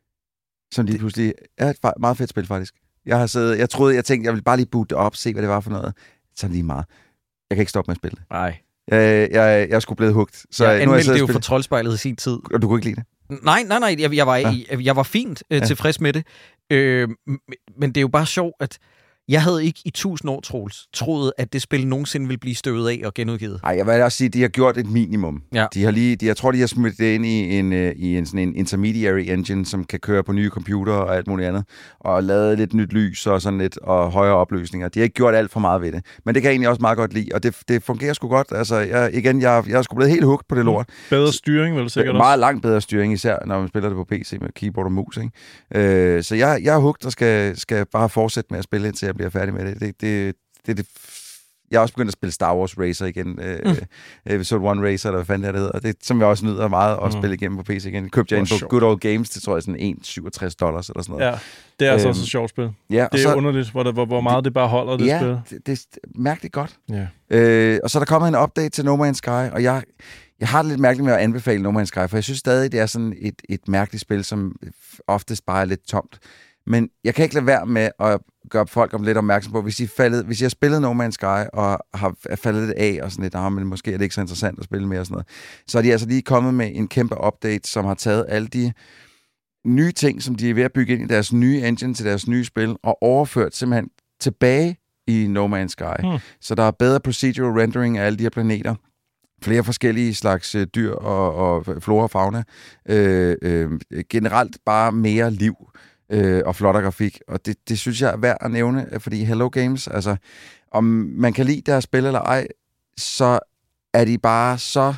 som lige pludselig er et meget fedt spil, faktisk. Jeg har siddet, jeg troede, jeg tænkte, jeg ville bare lige boote det op, se hvad det var for noget. Så lige meget. Jeg kan ikke stoppe med at spille det. Nej. Jeg, jeg, jeg skulle blive hugt. Så jeg nu anmeldte det jo spille... for Troldspejlet i sin tid. Og du kunne ikke lide det? Nej, nej, nej. Jeg, jeg, var, ja. jeg, jeg var fint øh, ja. tilfreds med det. Øh, men det er jo bare sjovt, at jeg havde ikke i tusind år, Troels, troet, at det spil nogensinde ville blive støvet af og genudgivet. Nej, jeg vil også sige, at de har gjort et minimum. Ja. De har lige, de, jeg tror, de har smidt det ind i en, i en, sådan en intermediary engine, som kan køre på nye computere og alt muligt andet, og lavet lidt nyt lys og sådan lidt, og højere opløsninger. De har ikke gjort alt for meget ved det. Men det kan jeg egentlig også meget godt lide, og det, det fungerer sgu godt. Altså, jeg, igen, jeg, jeg er sgu blevet helt hooked på det lort. Bedre styring, vel sikkert også? Meget langt bedre styring, især når man spiller det på P C med keyboard og mus, ikke? Øh, så jeg, jeg er hooked og skal, skal bare fortsætte med at spille, indtil jeg bliver færdig med det. Det Det, det, det, jeg har også begyndt at spille Star Wars Racer igen. Mm. Øh, Episode one Racer, eller hvad fanden det hedder. Det, som jeg også nyder meget at mm. spille igennem på P C igen. Købte jeg ind på Good Old Games, det tror jeg sådan en komma syvogtres dollars eller sådan noget. Ja, det er altså øhm, også et sjovt spil. Ja, det er så, underligt, hvor, der, hvor, hvor meget det, det bare holder, det ja, spil. Ja, det, det er mærkeligt godt. Ja. Øh, og så er der kommet en update til No Man's Sky, og jeg, jeg har det lidt mærkeligt med at anbefale No Man's Sky, for jeg synes stadig, det er sådan et, et mærkeligt spil, som oftest bare er lidt tomt. Men jeg kan ikke lade være med at gøre folk om lidt opmærksom på, hvis I, faldet, hvis I har spillet No Man's Sky og har faldet lidt af og sådan lidt, ah, men måske er det ikke så interessant at spille mere og sådan noget, så er de altså lige kommet med en kæmpe update, som har taget alle de nye ting, som de er ved at bygge ind i deres nye engine til deres nye spil, og overført simpelthen tilbage i No Man's Sky. Hmm. Så der er bedre procedural rendering af alle de her planeter, flere forskellige slags øh, dyr og, og flora og fauna, øh, øh, generelt bare mere liv, Øh, og flottere grafik, og det, det synes jeg er værd at nævne, fordi Hello Games, altså, om man kan lide deres spil eller ej, så er de bare så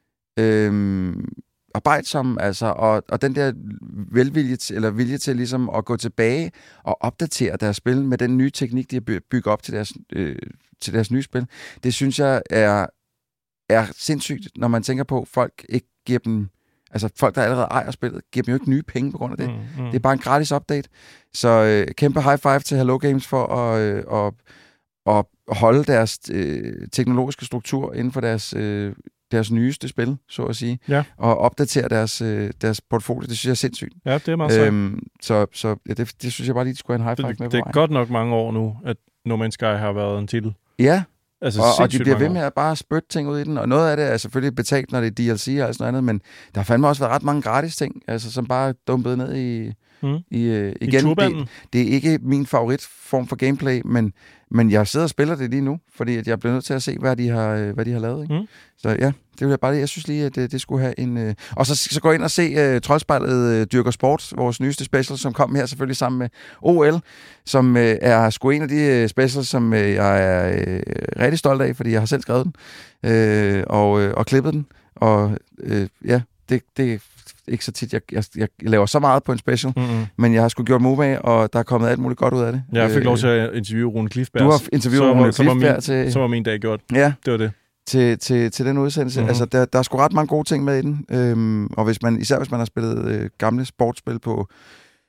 øh, arbejdsomme, altså, og, og den der velvilje til, eller vilje til ligesom at gå tilbage og opdatere deres spil med den nye teknik, de har bygget op til deres, øh, til deres nye spil, det synes jeg er, er sindssygt, når man tænker på, at folk ikke giver dem. Altså folk, der allerede ejer spillet, giver dem jo ikke nye penge på grund af det. Mm, mm. Det er bare en gratis update. Så øh, kæmpe high five til Hello Games for at, øh, at, at holde deres øh, teknologiske struktur inden for deres, øh, deres nyeste spil, så at sige. Ja. Og opdatere deres, øh, deres portfolio. Det synes jeg er sindssygt. Ja, det er meget sejt. Øhm, så så ja, det, det synes jeg bare lige, de skulle have en high five det, med det på Det er godt nok mange år nu, at No Man's Sky har været en titel. Ja. Altså, og, og de bliver ved med at bare spytte ting ud i den, og noget af det er selvfølgelig betalt, når det er D L C og sådan noget andet, men der har fandme også været ret mange gratis ting, altså, som bare dumpede ned i, mm. i uh, igen. I det, det er ikke min favoritform for gameplay, men, men jeg sidder og spiller det lige nu, fordi at jeg bliver nødt til at se, hvad de har, hvad de har lavet. Ikke? Mm. Så ja, det vil jeg bare jeg synes lige, at det, det skulle have en... Uh... Og så, så gå ind og se uh, Troldspejlet uh, Dyrker Sport, vores nyeste special, som kom her selvfølgelig sammen med O L, som uh, er sgu en af de uh, specials, som uh, jeg er uh, rigtig stolt af, fordi jeg har selv skrevet den uh, og, uh, og klippet den. Og uh, ja, det, det er ikke så tit, jeg, jeg, jeg laver så meget på en special, mm-hmm. men jeg har sgu gjort move af, og der er kommet alt muligt godt ud af det. Ja, jeg fik lov til at interviewe Rune Klifberg. Du har interviewet Rune Klifberg til... Så var min dag gjort. Ja. Det var det. Til, til, til den udsendelse. Mm-hmm. Altså, der, der er sgu ret mange gode ting med i den. Øhm, og hvis man, især hvis man har spillet øh, gamle sportsspil på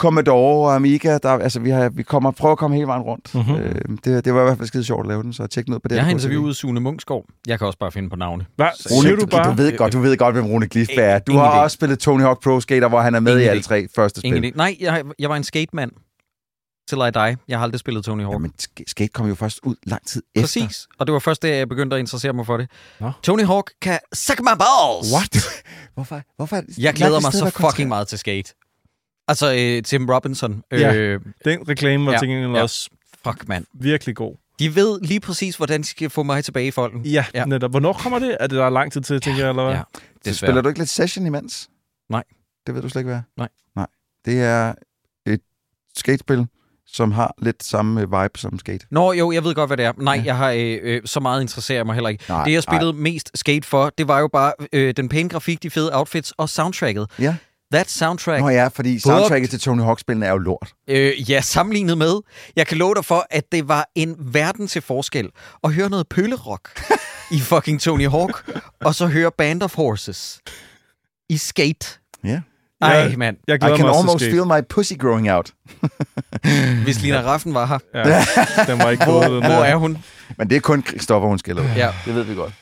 Commodore og Amiga. Der, altså, vi, har, vi kommer, prøver at komme hele vejen rundt. Mm-hmm. Øh, det, det var i hvert fald skide sjovt at lave den, så tjek noget på det. Jeg har interviewet Sune Munksgaard. Jeg kan også bare finde på navne. Hvad? Rune, Siger du bare? Du ved godt, du ved godt hvem Rune Glisberg er. Du Ingen har idé. også spillet Tony Hawk Pro Skater, hvor han er med Ingen i idé. alle tre første spil. Ingen idé. Nej, jeg, jeg var en skatemand. Till I die. Jeg har aldrig spillet Tony Hawk. Jamen, skate kom jo først ud lang tid efter. Præcis. Og det var først, da jeg begyndte at interessere mig for det. Nå. Tony Hawk kan suck my balls! What? Hvorfor? Hvorfor? Jeg glæder mig så fucking meget til skate. Altså, øh, Tim Robinson. Ja. Øh, Den reklame var Ja, til gengæld ja. også fuck, mand. virkelig god. De ved lige præcis, hvordan de skal få mig tilbage i folden. Ja, Ja. netop. Hvornår kommer det? Er det der er lang tid til, tænker jeg, eller hvad? Ja, Så spiller du ikke lidt session imens? Nej. Det ved du slet ikke, hvad er? Nej. Nej. Det er et skatespil, som har lidt samme vibe som skate. Nå, jo, jeg ved godt, hvad det er. Nej, Ja. jeg har øh, øh, så meget interesserer mig heller ikke. Nej, det, jeg spillede mest skate for, det var jo bare øh, den pæne grafik, de fede outfits og soundtracket. Ja. That soundtrack. Nå ja, fordi soundtracket til Tony Hawk-spillene er jo lort. Øh, ja, sammenlignet med. Jeg kan love dig for, at det var en verden til forskel at høre noget pølerok i fucking Tony Hawk, og så høre Band of Horses i skate. Ja. Ej, Jeg- mand. Jeg I glæder can mig også almost til skate. feel my pussy growing out. Hvis Lina Raffen var her. Ja, den var ikke Hvor, god. Den hvor der. er hun? Men det er kun Christoffer, hun skiller ud. Ja. Det ved vi godt.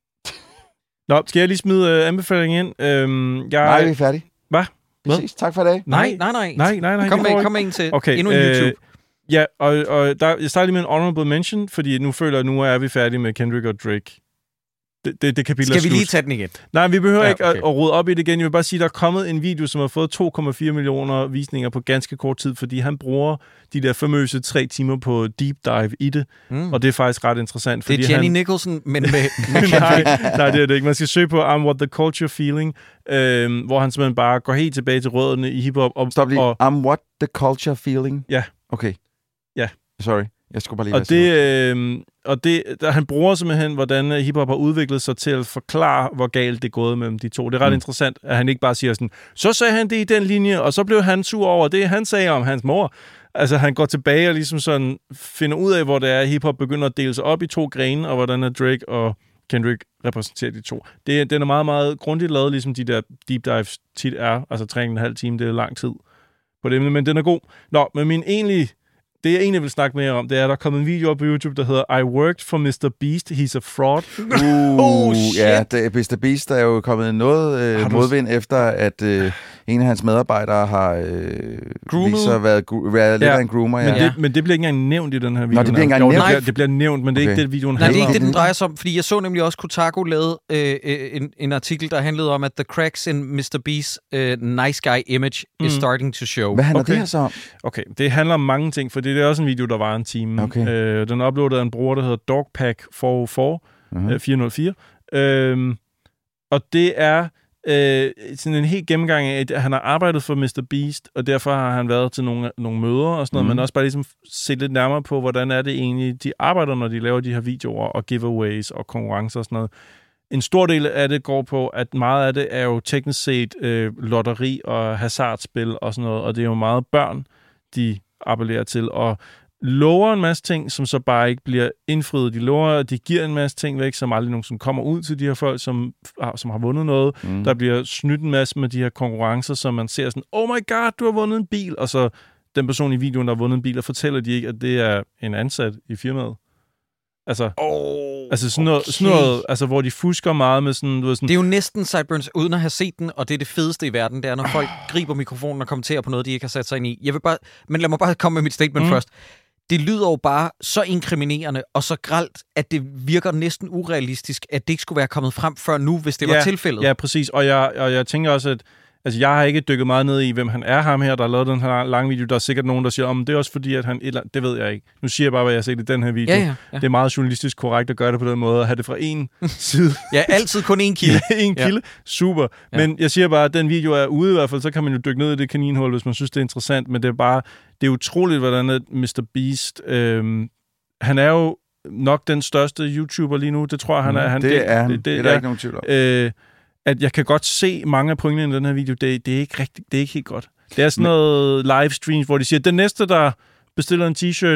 Nå, skal jeg lige smide uh, anbefalingen ind? Øhm, jeg... Nej, vi er færdige. Hvad? Vi Hvad? ses. Tak for i dag. Nej, nej, nej. Nej, nej, nej. Kom det går med, ikke. kom med en til. Okay, Endnu en øh, YouTube. Ja, og, og der, jeg starter lige med en honorable mention, fordi nu føler jeg, at nu er vi færdige med Kendrick og Drake. Det, det, det kapitel er Skal vi slut. lige tage den igen? Nej, vi behøver Ja, ja, ikke okay. at, at rode op i det igen. Jeg vil bare sige, at der er kommet en video, som har fået to komma fire millioner visninger på ganske kort tid, fordi han bruger de der famøse tre timer på deep dive i det, Mm. og det er faktisk ret interessant. Det Fordi er Jenny han... Nicholson, men med, med nej, Kendrick. nej, det er det ikke. Man skal søge på I'm What the Culture Feeling, øhm, hvor han simpelthen bare går helt tilbage til rødderne i hiphop. Og, Stop lige. og, I'm what the culture feeling? Ja. Okay. Ja. Sorry. Jeg skulle bare lige Og det, øh, og det, der, han bruger simpelthen, hvordan øh, hiphop har udviklet sig til at forklare, hvor galt det er gået mellem de to. Det er ret Mm. mm. interessant, at han ikke bare siger sådan, så sagde han det i den linje, og så blev han sur over det, han sagde om hans mor. Altså, han går tilbage og ligesom sådan finder ud af, hvor det er, at hiphop begynder at dele sig op i to grene, og hvordan er Drake og Kendrick repræsenterer de to. Det, den er meget, meget grundigt lavet, ligesom de der deep dives tit er. Altså, tre og en halv time, det er lang tid på det, men den er god. Nå, men min egentlig... Det, jeg egentlig vil snakke mere om, det er, at der er kommet en video op på YouTube, der hedder I worked for mister Beast, he's a fraud. Uh, Oh, shit. ja, det, mister Beast er jo kommet noget øh, Har du- modvind efter, at øh, en af hans medarbejdere har øh, Groomet? vist sig at være, gru- været lidt Ja, af en groomer. Ja. Men, Ja. det, men det bliver ikke engang nævnt i den her video. det bliver ikke engang jo, nævnt? Det bliver, det bliver nævnt, men det er Okay. ikke det, videoen Nej, det er handler ikke det, om. den drejer sig om, fordi jeg så nemlig også Kotaku lavede øh, øh, en, en artikel, der handlede om, at the cracks in mister Beast's øh, nice guy image mm. is starting to show. Hvad handler Okay. det her så om? Okay, det handler om mange ting, for det er også en video, der var en time. Okay. Øh, den er uploadet af en bruger, der hedder Dogpack fire nul fire. Uh-huh. øh, fire nul fire. Øhm, og det er øh, sådan en helt gennemgang af, at han har arbejdet for mister Beast, og derfor har han været til nogle, nogle møder og sådan noget, Mhm. men også bare ligesom set lidt nærmere på, hvordan er det egentlig, de arbejder, når de laver de her videoer og giveaways og konkurrencer og sådan noget. En stor del af det går på, at meget af det er jo teknisk set øh, lotteri og hasardspil og sådan noget, og det er jo meget børn, de appellerer til, og lover en masse ting, som så bare ikke bliver indfriet. De lover, at de giver en masse ting væk, som aldrig nogensinde kommer ud til de her folk, som, som har vundet noget. Mm. Der bliver snydt en masse med de her konkurrencer, som man ser sådan, oh my god, du har vundet en bil, og så den person i videoen, der har vundet en bil, og fortæller de ikke, at det er en ansat i firmaet. Altså, Oh, altså sådan, noget, sådan noget, altså hvor de fusker meget med sådan, du ved sådan, Det er jo næsten Sideburns, uden at have set den, og det er det fedeste i verden, det er, når folk griber mikrofonen og kommenterer på noget, de ikke har sat sig ind i. Jeg vil bare, men lad mig bare komme med mit statement mm. først. Det lyder jo bare så inkriminerende og så grelt, at det virker næsten urealistisk, at det ikke skulle være kommet frem før nu, hvis det ja, var tilfældet. Ja, præcis. Og jeg, og jeg tænker også, at altså, jeg har ikke dykket meget ned i, hvem han er, ham her, der har lavet den her lange video. Der er sikkert nogen, der siger, om det er også fordi, at han... Et eller andet, det ved jeg ikke. Nu siger jeg bare, hvad jeg har set i den her video. Ja, ja, ja. Det er meget journalistisk korrekt at gøre det på den måde, at have det fra en side. Ja, altid kun én kilde. en kilde. Ja. Super. Ja. Men jeg siger bare, at den video er ude i hvert fald, så kan man jo dykke ned i det kaninhul, hvis man synes, det er interessant. Men det er bare... Det er utroligt, hvordan at mister Beast... Øhm, han er jo nok den største YouTuber lige nu. Det tror jeg, han er. Han, det er han. Det, det, Det er der ja. ikke nogen tvivl om. Øh, at jeg kan godt se mange af pointene i den her video, det, det er ikke rigtig, det er ikke helt godt. Det er sådan noget livestreams, hvor de siger, den næste, der bestiller en t-shirt,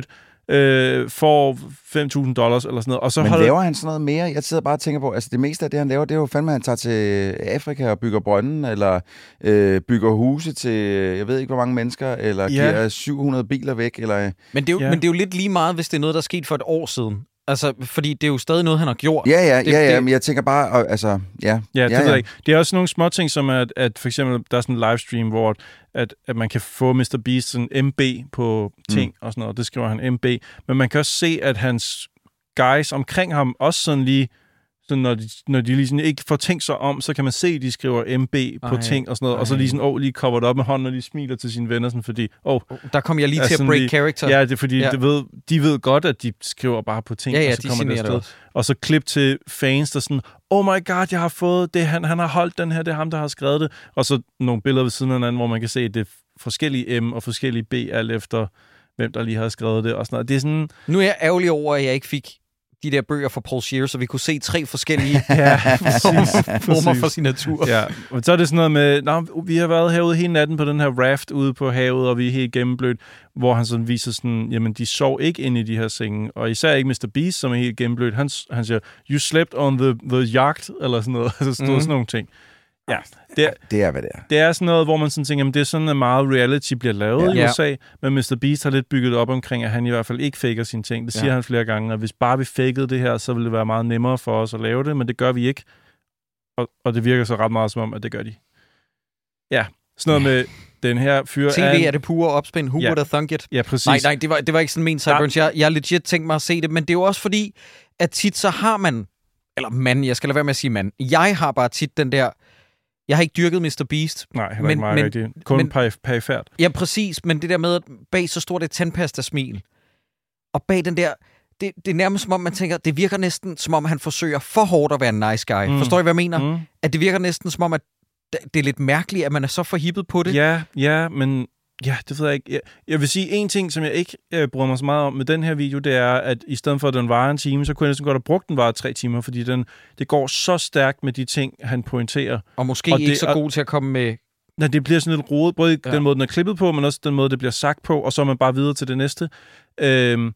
øh, får fem tusind dollars eller sådan noget. Og så Men holder... laver han sådan noget mere? Jeg sidder bare og tænker på, altså det meste af det, han laver, det er jo fandme, at han tager til Afrika og bygger brønden, eller øh, bygger huse til, jeg ved ikke hvor mange mennesker, eller ja. giver syv hundrede biler væk. Eller... Men, det er jo, ja. men det er jo lidt lige meget, hvis det er noget, der er sket for et år siden. Altså, fordi det er jo stadig noget, han har gjort. Ja, ja, det, ja, ja, det... men jeg tænker bare, altså, ja. Ja, det ja, ved ja. jeg ikke. Det er også nogle små ting, som at, at for eksempel, der er sådan en livestream, hvor at, at man kan få mister Beast sådan M B på ting mm. og sådan noget, det skriver han M B. Men man kan også se, at hans guys omkring ham også sådan lige, sådan når, de, når de lige sådan ikke får tænkt sig om, så kan man se, at de skriver M B på ej, ting og sådan noget, ej. og så lige sådan, åh, oh, lige covered op med hånden, og de smiler til sine venner, sådan, fordi, åh... Oh, der kom jeg lige til at break lige, character. Ja, det er fordi, ja. De, ved, de ved godt, at de skriver bare på ting, ja, ja, og så de kommer det afsted. Det og så klip til fans, der sådan, oh my god, jeg har fået det, han, han har holdt den her, det er ham, der har skrevet det. Og så nogle billeder ved siden af hinanden, hvor man kan se, at det er forskellige M og forskellige B, alt efter hvem der lige har skrevet det og sådan noget. Det er sådan... Nu er jeg ærgerlig over, at jeg ikke fik de der bøger fra Paul Scheer, så vi kunne se tre forskellige ja, former for signatur. Ja, og så er det sådan noget med, nå, vi har været herude hele natten på den her raft ude på havet, og vi er helt gennemblødt, hvor han sådan viser sådan, jamen, de sov ikke inde i de her senge, og især ikke mister Beast, som er helt gennemblødt. Han, han siger, you slept on the, the yacht, eller sådan noget. Altså, stod mm. sådan nogle ting. Ja, det er, det er, hvad det er. Det er sådan noget, hvor man sådan tænker, jamen, det er sådan, at meget reality bliver lavet ja. i U S A, men mister Beast har lidt bygget op omkring, at han i hvert fald ikke faker sine ting. Det siger ja. han flere gange, og hvis bare vi fakede det her, så ville det være meget nemmere for os at lave det, men det gør vi ikke. Og, og det virker så ret meget som om, at det gør de. Ja, sådan noget med den her fyr... T V er, er det pure opspind. Who ja. would have thunk it? Ja, præcis. Nej, nej, det var, det var ikke sådan min Sideburns. Jeg, jeg legit tænkte mig at se det, men det er jo også fordi, at tit så har man... Eller mand, jeg skal lade være med at sige mand. Jeg har bare tit den der... Jeg har ikke dyrket mister Beast. Nej, heller ikke meget rigtigt. Kun perifært. Ja, præcis. Men det der med, at bag så stort et tandpasta-smil, og bag den der... Det, det er nærmest som om, man tænker, det virker næsten som om, han forsøger for hårdt at være en nice guy. Mm. Forstår I, hvad jeg mener? Mm. At det virker næsten som om, at det er lidt mærkeligt, at man er så forhippet på det. Ja, ja, men... Ja, det ved jeg ikke. Jeg, jeg vil sige en ting, som jeg ikke øh, bryder mig så meget om med den her video, det er, at i stedet for, at den varer en time, så kunne jeg næsten godt have brugt den varer tre timer, fordi den, det går så stærkt med de ting, han pointerer. Og måske og ikke det, så god til at komme med... Nej, det bliver sådan lidt rodet, både ja. den måde, den er klippet på, men også den måde, det bliver sagt på, og så er man bare videre til det næste. Øhm,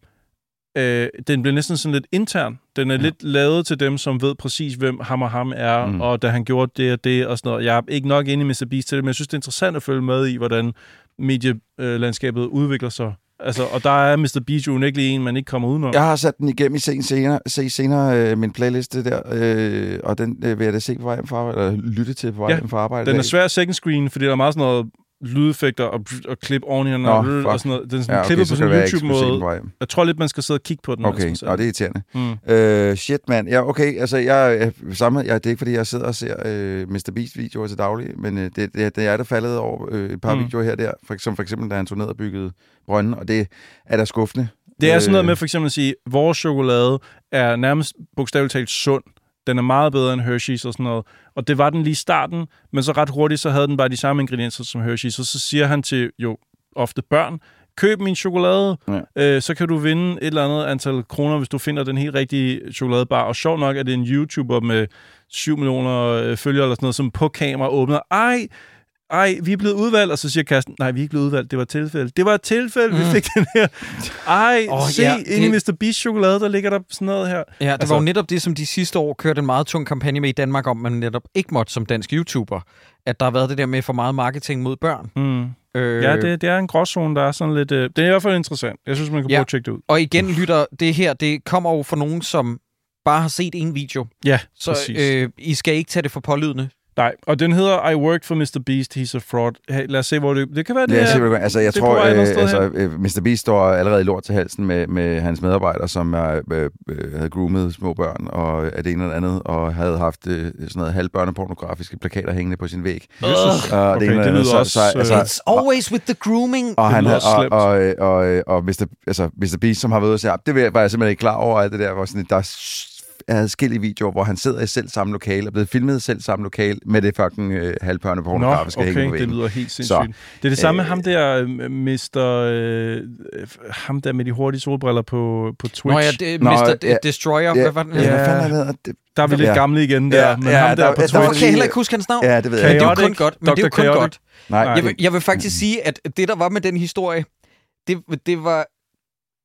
øh, den bliver næsten sådan lidt intern. Den er ja. lidt lavet til dem, som ved præcis, hvem ham og ham er, mm. og da han gjorde det og det og sådan noget. Jeg er ikke nok inde i mister Beast til det, men jeg synes, det er interessant at følge med i, hvordan medielandskabet udvikler sig. Altså, og der er mister Beast jo ikke lige en, man ikke kommer udenom. Jeg har sat den igennem i sen senere, se senere øh, min playliste der, øh, og den øh, vil jeg da se på vej hjem fra arbejde, eller lytte til på vej hjem ja, fra arbejde. Den er svær second screen, fordi der er meget sådan noget lydeffekter og, og klip oven i hinanden og, og sådan noget. Den er sådan ja, okay, klippet på sådan en YouTube-måde. Jeg tror lidt, man skal sidde og kigge på den. Okay, altså, og det er irriterende. Mm. Øh, shit, mand. Ja, okay, altså, jeg, jeg, samme, jeg, det er ikke, fordi jeg sidder og ser øh, mister Beast-videoer til daglig, men øh, det, det, det er der faldet over øh, et par mm. videoer her der, for, som for eksempel, da han tog ned og byggede brønden, og det er da skuffende. Det er sådan noget med for eksempel at sige, vores chokolade er nærmest bogstaveligt talt sund. Den er meget bedre end Hershey's og sådan noget. Og det var den lige i starten, men så ret hurtigt, så havde den bare de samme ingredienser som Hershey's. Og så siger han til jo ofte børn, køb min chokolade, ja. øh, så kan du vinde et eller andet antal kroner, hvis du finder den helt rigtige chokoladebar. Og sjovt nok er det en YouTuber med syv millioner følgere eller sådan noget, som på kamera åbner, ej, ej, vi er blevet udvalgt, og så siger Karsten, nej, vi er ikke blevet udvalgt, det var et tilfælde. Det var et tilfælde, mm. vi fik den her. Ej, oh, se, ja, inde i mister Beast chokolade, der ligger der sådan noget her. Ja, det altså, var jo netop det, som de sidste år kørte en meget tung kampagne med i Danmark om, man netop ikke måtte som dansk YouTuber, at der har været det der med for meget marketing mod børn. Mm. Øh, ja, det, det er en gråzone, der er sådan lidt... Øh, det er i hvert fald interessant. Jeg synes, man kan ja. prøve at tjekke det ud. Og igen, lytter, det her, det kommer jo for nogen, som bare har set en video. Ja, så præcis. øh, I skal ikke tage det for pålydende. Nej, og den hedder I Worked for mister Beast, He's a Fraud. Hey, lad os se, hvor det... Det kan være, det er... Er, altså, jeg tror, øh, altså, mister Beast står allerede i lort til halsen med, med hans medarbejdere, som er, øh, øh, havde groomet små børn, og er det ene eller andet, og havde haft øh, sådan noget halvbørnepornografiske plakater hængende på sin væg. Uh, og okay, det, det lyder så, også... Så, altså, It's always with the grooming. Og, han, og, og, og, og, og mister Altså, mister Beast, som har været ude og sige, det var jeg simpelthen ikke klar over, alt det der, hvor sådan, der er adskillige videoer, hvor han sidder i selv samme lokale og blevet filmet i selv samme lokale med det fucking øh, halvbørne pornografiske okay, hængende på væggen. Det lyder helt sindssygt. Så, det er det samme med øh, ham der, mister Øh, ham der med de hurtige solbriller på, på Twitch. Nå ja, det, mister Ja, Destroyer. Ja, hvad var den? Ja, ja, hvad fanden det? Der er vi lidt ja. gamle igen der. Ja, men ja, ham der, der på Twitch. Hvorfor kan jeg heller ikke huske hans navn? Ja, det ved jeg. Men det er jo kun godt. Men det er jo kun godt. Nej, jeg, vil, jeg vil faktisk sige, at det, der var med den historie, det, det var...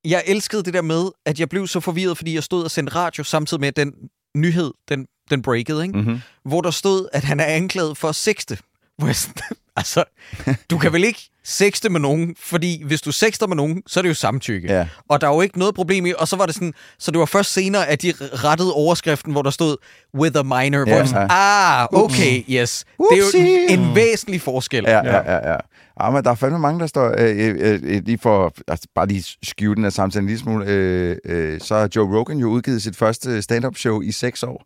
jeg elskede det der med, at jeg blev så forvirret, fordi jeg stod og sendte radio samtidig med den nyhed, den, den breakede, ikke? Mm-hmm. Hvor der stod, at han er anklaget for sexte. Hvor jeg sådan, altså, du kan vel ikke sexte med nogen, fordi hvis du sexter med nogen, så er det jo samtykke. Ja. Og der er jo ikke noget problem i, og så var det sådan, så det var først senere, at de rettede overskriften, hvor der stod, with a minor, ja, hvor jeg sådan, ah, okay, yes. Upsi. Det er jo en, en væsentlig forskel. Ja, ja, ja, ja. Ja, men der er fandme mange, der står, øh, øh, øh, lige for, altså, bare lige skyve den af samtalen en lille smule, øh, øh, så har Joe Rogan jo udgivet sit første stand-up show i seks år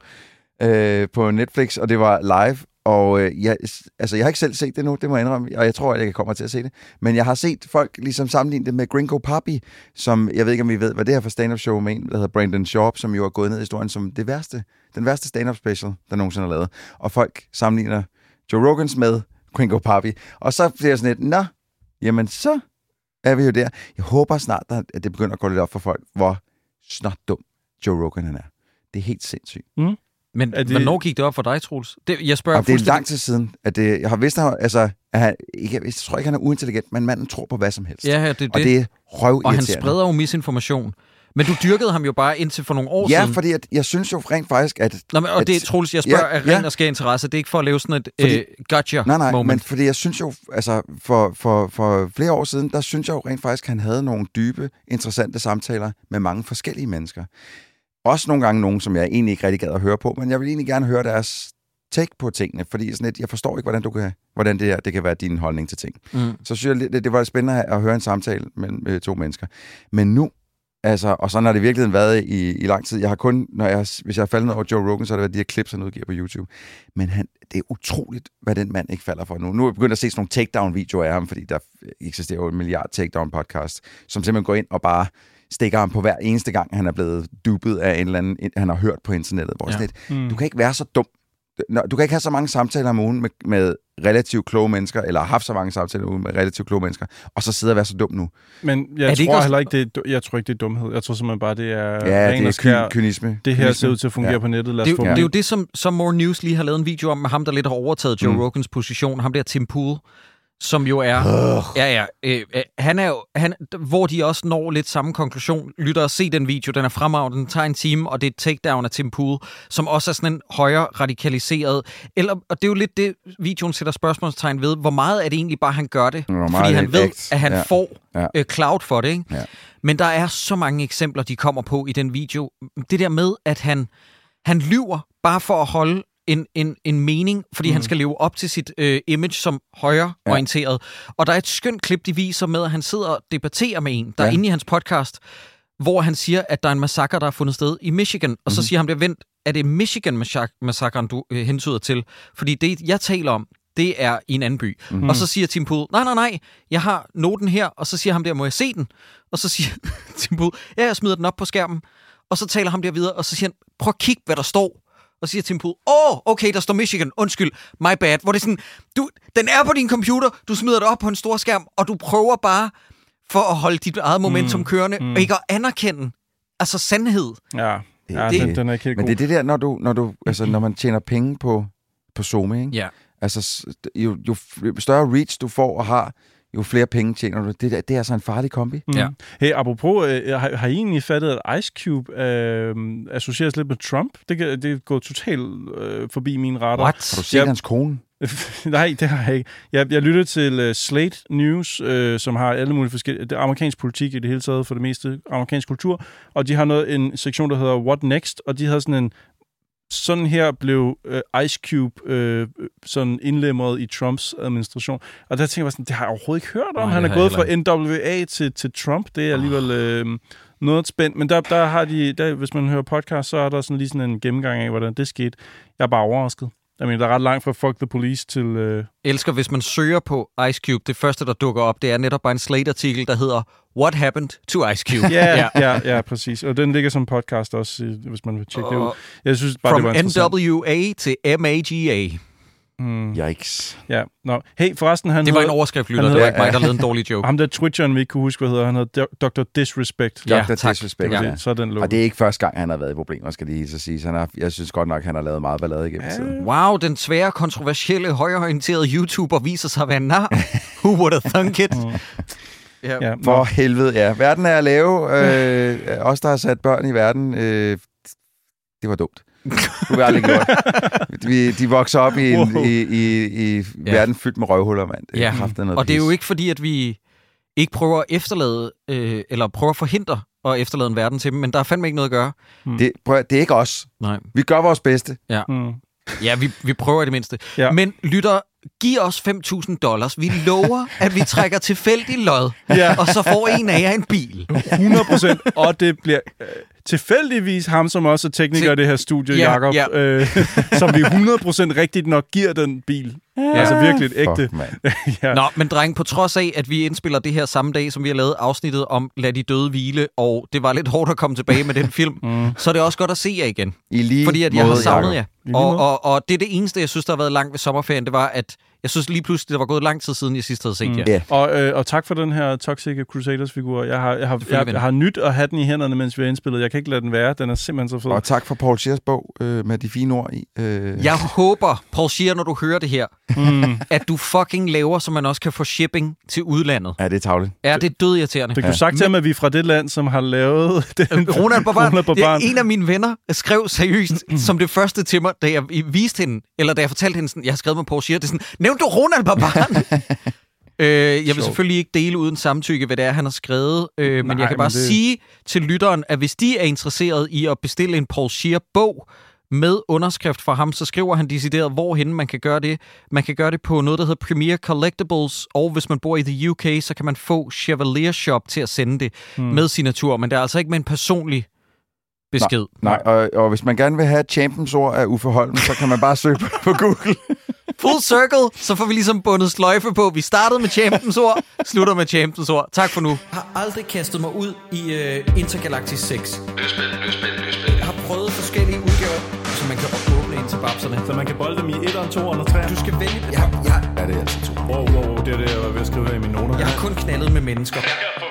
øh, på Netflix, og det var live. Og øh, jeg, altså, jeg har ikke selv set det nu, det må jeg indrømme, og jeg tror, at jeg kommer til at se det. Men jeg har set folk ligesom sammenligne det med Gringo Papi, som, jeg ved ikke, om I ved, hvad det er for stand-up show med en, der hedder Brandon Sharp, som jo er gået ned i historien som det værste, den værste stand-up special, der nogensinde har lavet. Og folk sammenligner Joe Rogans med Gringo Papi. Og så bliver jeg sådan lidt, nå, jamen så er vi jo der. Jeg håber snart, at det begynder at gå lidt op for folk, hvor snart dum Joe Rogan han er. Det er helt sindssygt. Mm. Men det... hvornår gik det op for dig, Troels? Det, jeg spørger Jamen, det er lang tid siden, at det, jeg har vidst, at, altså, at han, ikke, jeg tror ikke, han er uintelligent, men manden tror på hvad som helst. Ja, det er og det. det er røvirriterende. Og han spreder jo misinformation. Men du dyrkede ham jo bare indtil for nogle år ja, siden. Ja, fordi at, jeg synes jo rent faktisk, at... Nå, men, og at, det, Troels, jeg spørger ja, af ren ja. og skær interesse. Det er ikke for at lave sådan et fordi, øh, gotcha nej, nej, moment. Men fordi jeg synes jo, altså for, for, for flere år siden, der synes jeg jo rent faktisk, at han havde nogle dybe, interessante samtaler med mange forskellige mennesker. Også nogle gange nogen, som jeg egentlig ikke rigtig gad at høre på, men jeg vil egentlig gerne høre deres take på tingene, fordi sådan et, jeg forstår ikke, hvordan, du kan, hvordan det, her, det kan være din holdning til ting. Mm. Så synes jeg, det, det var spændende at høre en samtale mellem øh, to mennesker. Men nu, altså, og sådan har det i virkeligheden været i, i lang tid. Jeg har kun, når jeg, hvis jeg har faldet ned over Joe Rogan, så har det været de her clips, han udgiver på YouTube. Men han, det er utroligt, hvad den mand ikke falder for nu. Nu er jeg begyndt at se sådan nogle takedown-videoer af ham, fordi der eksisterer jo en milliard takedown-podcast, som simpelthen går ind og bare stikker ham på hver eneste gang, han er blevet dupet af en eller anden, han har hørt på internettet. Hvor ja. mm. Du kan ikke være så dum. Du kan ikke have så mange samtaler om ugen med, med relativt kloge mennesker, eller har haft så mange samtaler om ugen med relativt kloge mennesker, og så sidde og være så dum nu. Men jeg tror ikke heller ikke, det er, jeg tror ikke, det er dumhed. Jeg tror simpelthen bare, det er ja, ren og skær. Kynisme. Det her ser ud til at fungere ja. på nettet. Lad os det, få det er jo det, som, som More News lige har lavet en video om, med ham, der lidt har overtaget Joe mm. Rogans position. Ham der Tim Pool, som jo er... Uh. Ja, ja. Øh, øh, han er jo... Han, hvor de også når lidt samme konklusion. Lytter og se den video. Den er fremragende. Den tager en time, og det er et takedown af Tim Pool, som også er sådan en højere radikaliseret... Eller, og det er jo lidt det, videoen sætter spørgsmålstegn ved. Hvor meget er det egentlig bare, han gør det? Fordi han ved, act. at han ja. får ja. Øh, cloud for det, ikke? Ja. Men der er så mange eksempler, de kommer på i den video. Det der med, at han, han lyver bare for at holde En, en, en mening, fordi mm. han skal leve op til sit øh, image som højreorienteret. Ja. Og der er et skønt klip, de viser med, at han sidder og debatterer med en, der ja. er inde i hans podcast, hvor han siger, at der er en massakre, der er fundet sted i Michigan. Og mm. så siger han, der vent, er det Michigan-massakren, du øh, hentyder til? Fordi det, jeg taler om, det er i en anden by. Mm. Og så siger Tim Pool, nej, nej, nej, jeg har noten her. Og så siger han der, må jeg se den? Og så siger Tim Pool, ja, jeg smider den op på skærmen. Og så taler han der videre, og så siger han, prøv at kigge, hvad der står. Og siger Tim Pool, åh, oh, okay, der står Michigan, undskyld, my bad. Hvor det er sådan, du, den er på din computer, du smider det op på en stor skærm, og du prøver bare for at holde dit eget momentum mm, kørende, mm. og ikke at anerkende, altså sandhed. Ja, ja det, den, den er ikke helt men god. det er det der, når, du, når, du, altså, når man tjener penge på, på Zoom, ikke? Ja. Altså, jo, jo større reach du får og har, jo flere penge tjener du. Det, det er altså en farlig kombi. Mm. Ja. Hey, apropos, øh, har, har I egentlig fattet, at Ice Cube øh, associeres lidt med Trump? Det, det er gået totalt øh, forbi min radar. What? Har du set jeg, hans kone? Nej, det har jeg ikke. Jeg, jeg lyttede til uh, Slate News, øh, som har alle mulige forskellige... Det er amerikansk politik i det hele taget, for det meste amerikansk kultur, og de har noget, en sektion, der hedder What Next, og de havde sådan en... Sådan her blev øh, Ice Cube øh, sådan indlemmet i Trumps administration. Og der tænker jeg sådan, det har jeg overhovedet ikke hørt om. Nej, han er gået fra N W A til, til Trump. Det er alligevel øh, noget spændt. Men der, der har de, der, hvis man hører podcast, så er der sådan lige sådan en gennemgang af, hvordan det skete. Jeg er bare overrasket. Jeg mener, der er ret langt fra Fuck the Police til... Øh... Elsker, hvis man søger på Ice Cube, det første, der dukker op, det er netop bare en Slate-artikel, der hedder What Happened to Ice Cube? Ja, ja, ja, ja, præcis. Og den ligger som podcast også, hvis man vil tjekke uh, det ud. Jeg synes bare, From det var N W A til M A G A. Mm. Yikes. Ja, no. Hey, forresten, han det var havde, en overskrift, lytter. Det var ikke mig, der lavede en dårlig joke. Ham der Twitcheren, vi ikke kunne huske, hvad hedder. Han hedder doktor Disrespect. Ja, doktor Disrespect, ja. ja. Så er den lukket. Og det er ikke første gang, han har været i problemer, skal lige så sige. Han har, jeg synes godt nok, han har lavet meget ballade igennem ja. tiden. Wow, den svære, kontroversielle, højreorienterede YouTuber viser sig at være nar. Who would have thunk it? Ja. Ja, For nå. helvede, ja. Verden er at lave. Øh, os, der har sat børn i verden, øh, det var dumt. Det har vi aldrig gjort. Vi, de vokser op i en Wow. i, i, i Ja. verden fyldt med røvhuller, mand. Det er Ja. kraftigt noget Og det er jo pis. ikke fordi, at vi ikke prøver at efterlade, øh, eller prøver at forhindre at efterlade en verden til dem, men der er fandme ikke noget at gøre. Det, prøv, at- det er ikke os. Nej. Vi gør vores bedste. Mm. Ja, vi, vi prøver i det mindste. Ja. Men lytter, giv os fem tusind dollars. Vi lover, at vi trækker tilfældig lod, Ja. og så får en af jer en bil. hundrede procent, og det bliver øh, tilfældigvis ham, som også er tekniker Til- i det her studie, Ja, Jakob, ja. Øh, som vi hundrede procent rigtigt nok giver den bil. Ja. Altså virkelig et ægte. Fuck, mand. Ja. Nå, men dreng, på trods af, at vi indspiller det her samme dag, som vi har lavet afsnittet om Lad de døde hvile, og det var lidt hårdt at komme tilbage med den film, mm. så er det også godt at se jer igen. I lige Fordi at jeg måde, har savnet Jacob. jer. Og, og, og det er det eneste, jeg synes, der har været langt ved sommerferien, det var, at jeg synes lige pludselig, det var gået lang tid siden, jeg sidst havde set Mm. jer. Ja. Og, øh, og tak for den her Toxic Crusaders-figur. Jeg har, jeg, har, jeg, jeg har nyt at have den i hænderne, mens vi har indspillet. Jeg kan ikke lade den være. Den er simpelthen så fed. Og tak for Paul Scheers bog øh, med de fine ord i. Øh. Jeg håber, Paul Scheer, når du hører det her, mm. at du fucking laver, så man også kan få shipping til udlandet. Ja, det er tavligt. Ja, det er dødirriterende. Fik du sagt til ham, at vi er fra det land, som har lavet den? Ronald Barban, Ronald det er Barban. en af mine venner, skrev seriøst som det første til mig, da jeg viste hende, eller da jeg fortalte hende, sådan, jeg har skrevet med Paul Scheer, det er sådan, nævnte du Ronald Barban? øh, jeg vil Sjov. selvfølgelig ikke dele uden samtykke, hvad det er, han har skrevet, øh, men Nej, jeg kan bare men det- sige til lytteren, at hvis de er interesseret i at bestille en Paul Scheer-bog med underskrift fra ham, så skriver han decideret, hvorhen man kan gøre det. Man kan gøre det på noget, der hedder Premier Collectibles, og hvis man bor i the U K, så kan man få Chevalier Shop til at sende det hmm. med signatur, men det er altså ikke med en personlig besked. Nej, og, og hvis man gerne vil have Champions ord af Uffe Holm, så kan man bare søge på, på Google. Full circle, så får vi ligesom bundet sløjfe på. Vi startede med Champions ord, slutter med Champions ord. Tak for nu. Jeg har aldrig kastet mig ud i uh, Intergalactic seks. Løsspil, løsspil, løsspil. Jeg har prøvet forskellige udgaver, så man kan åbne ind til babserne. Så man kan bolde dem i etteren, toeren og treeren? Du skal vælge... Jeg, jeg, Ja, det er altså to. Wow, wow, det er det, jeg var ved at skrive her i mine noter. jeg har kun knaldet med mennesker. Jeg kan få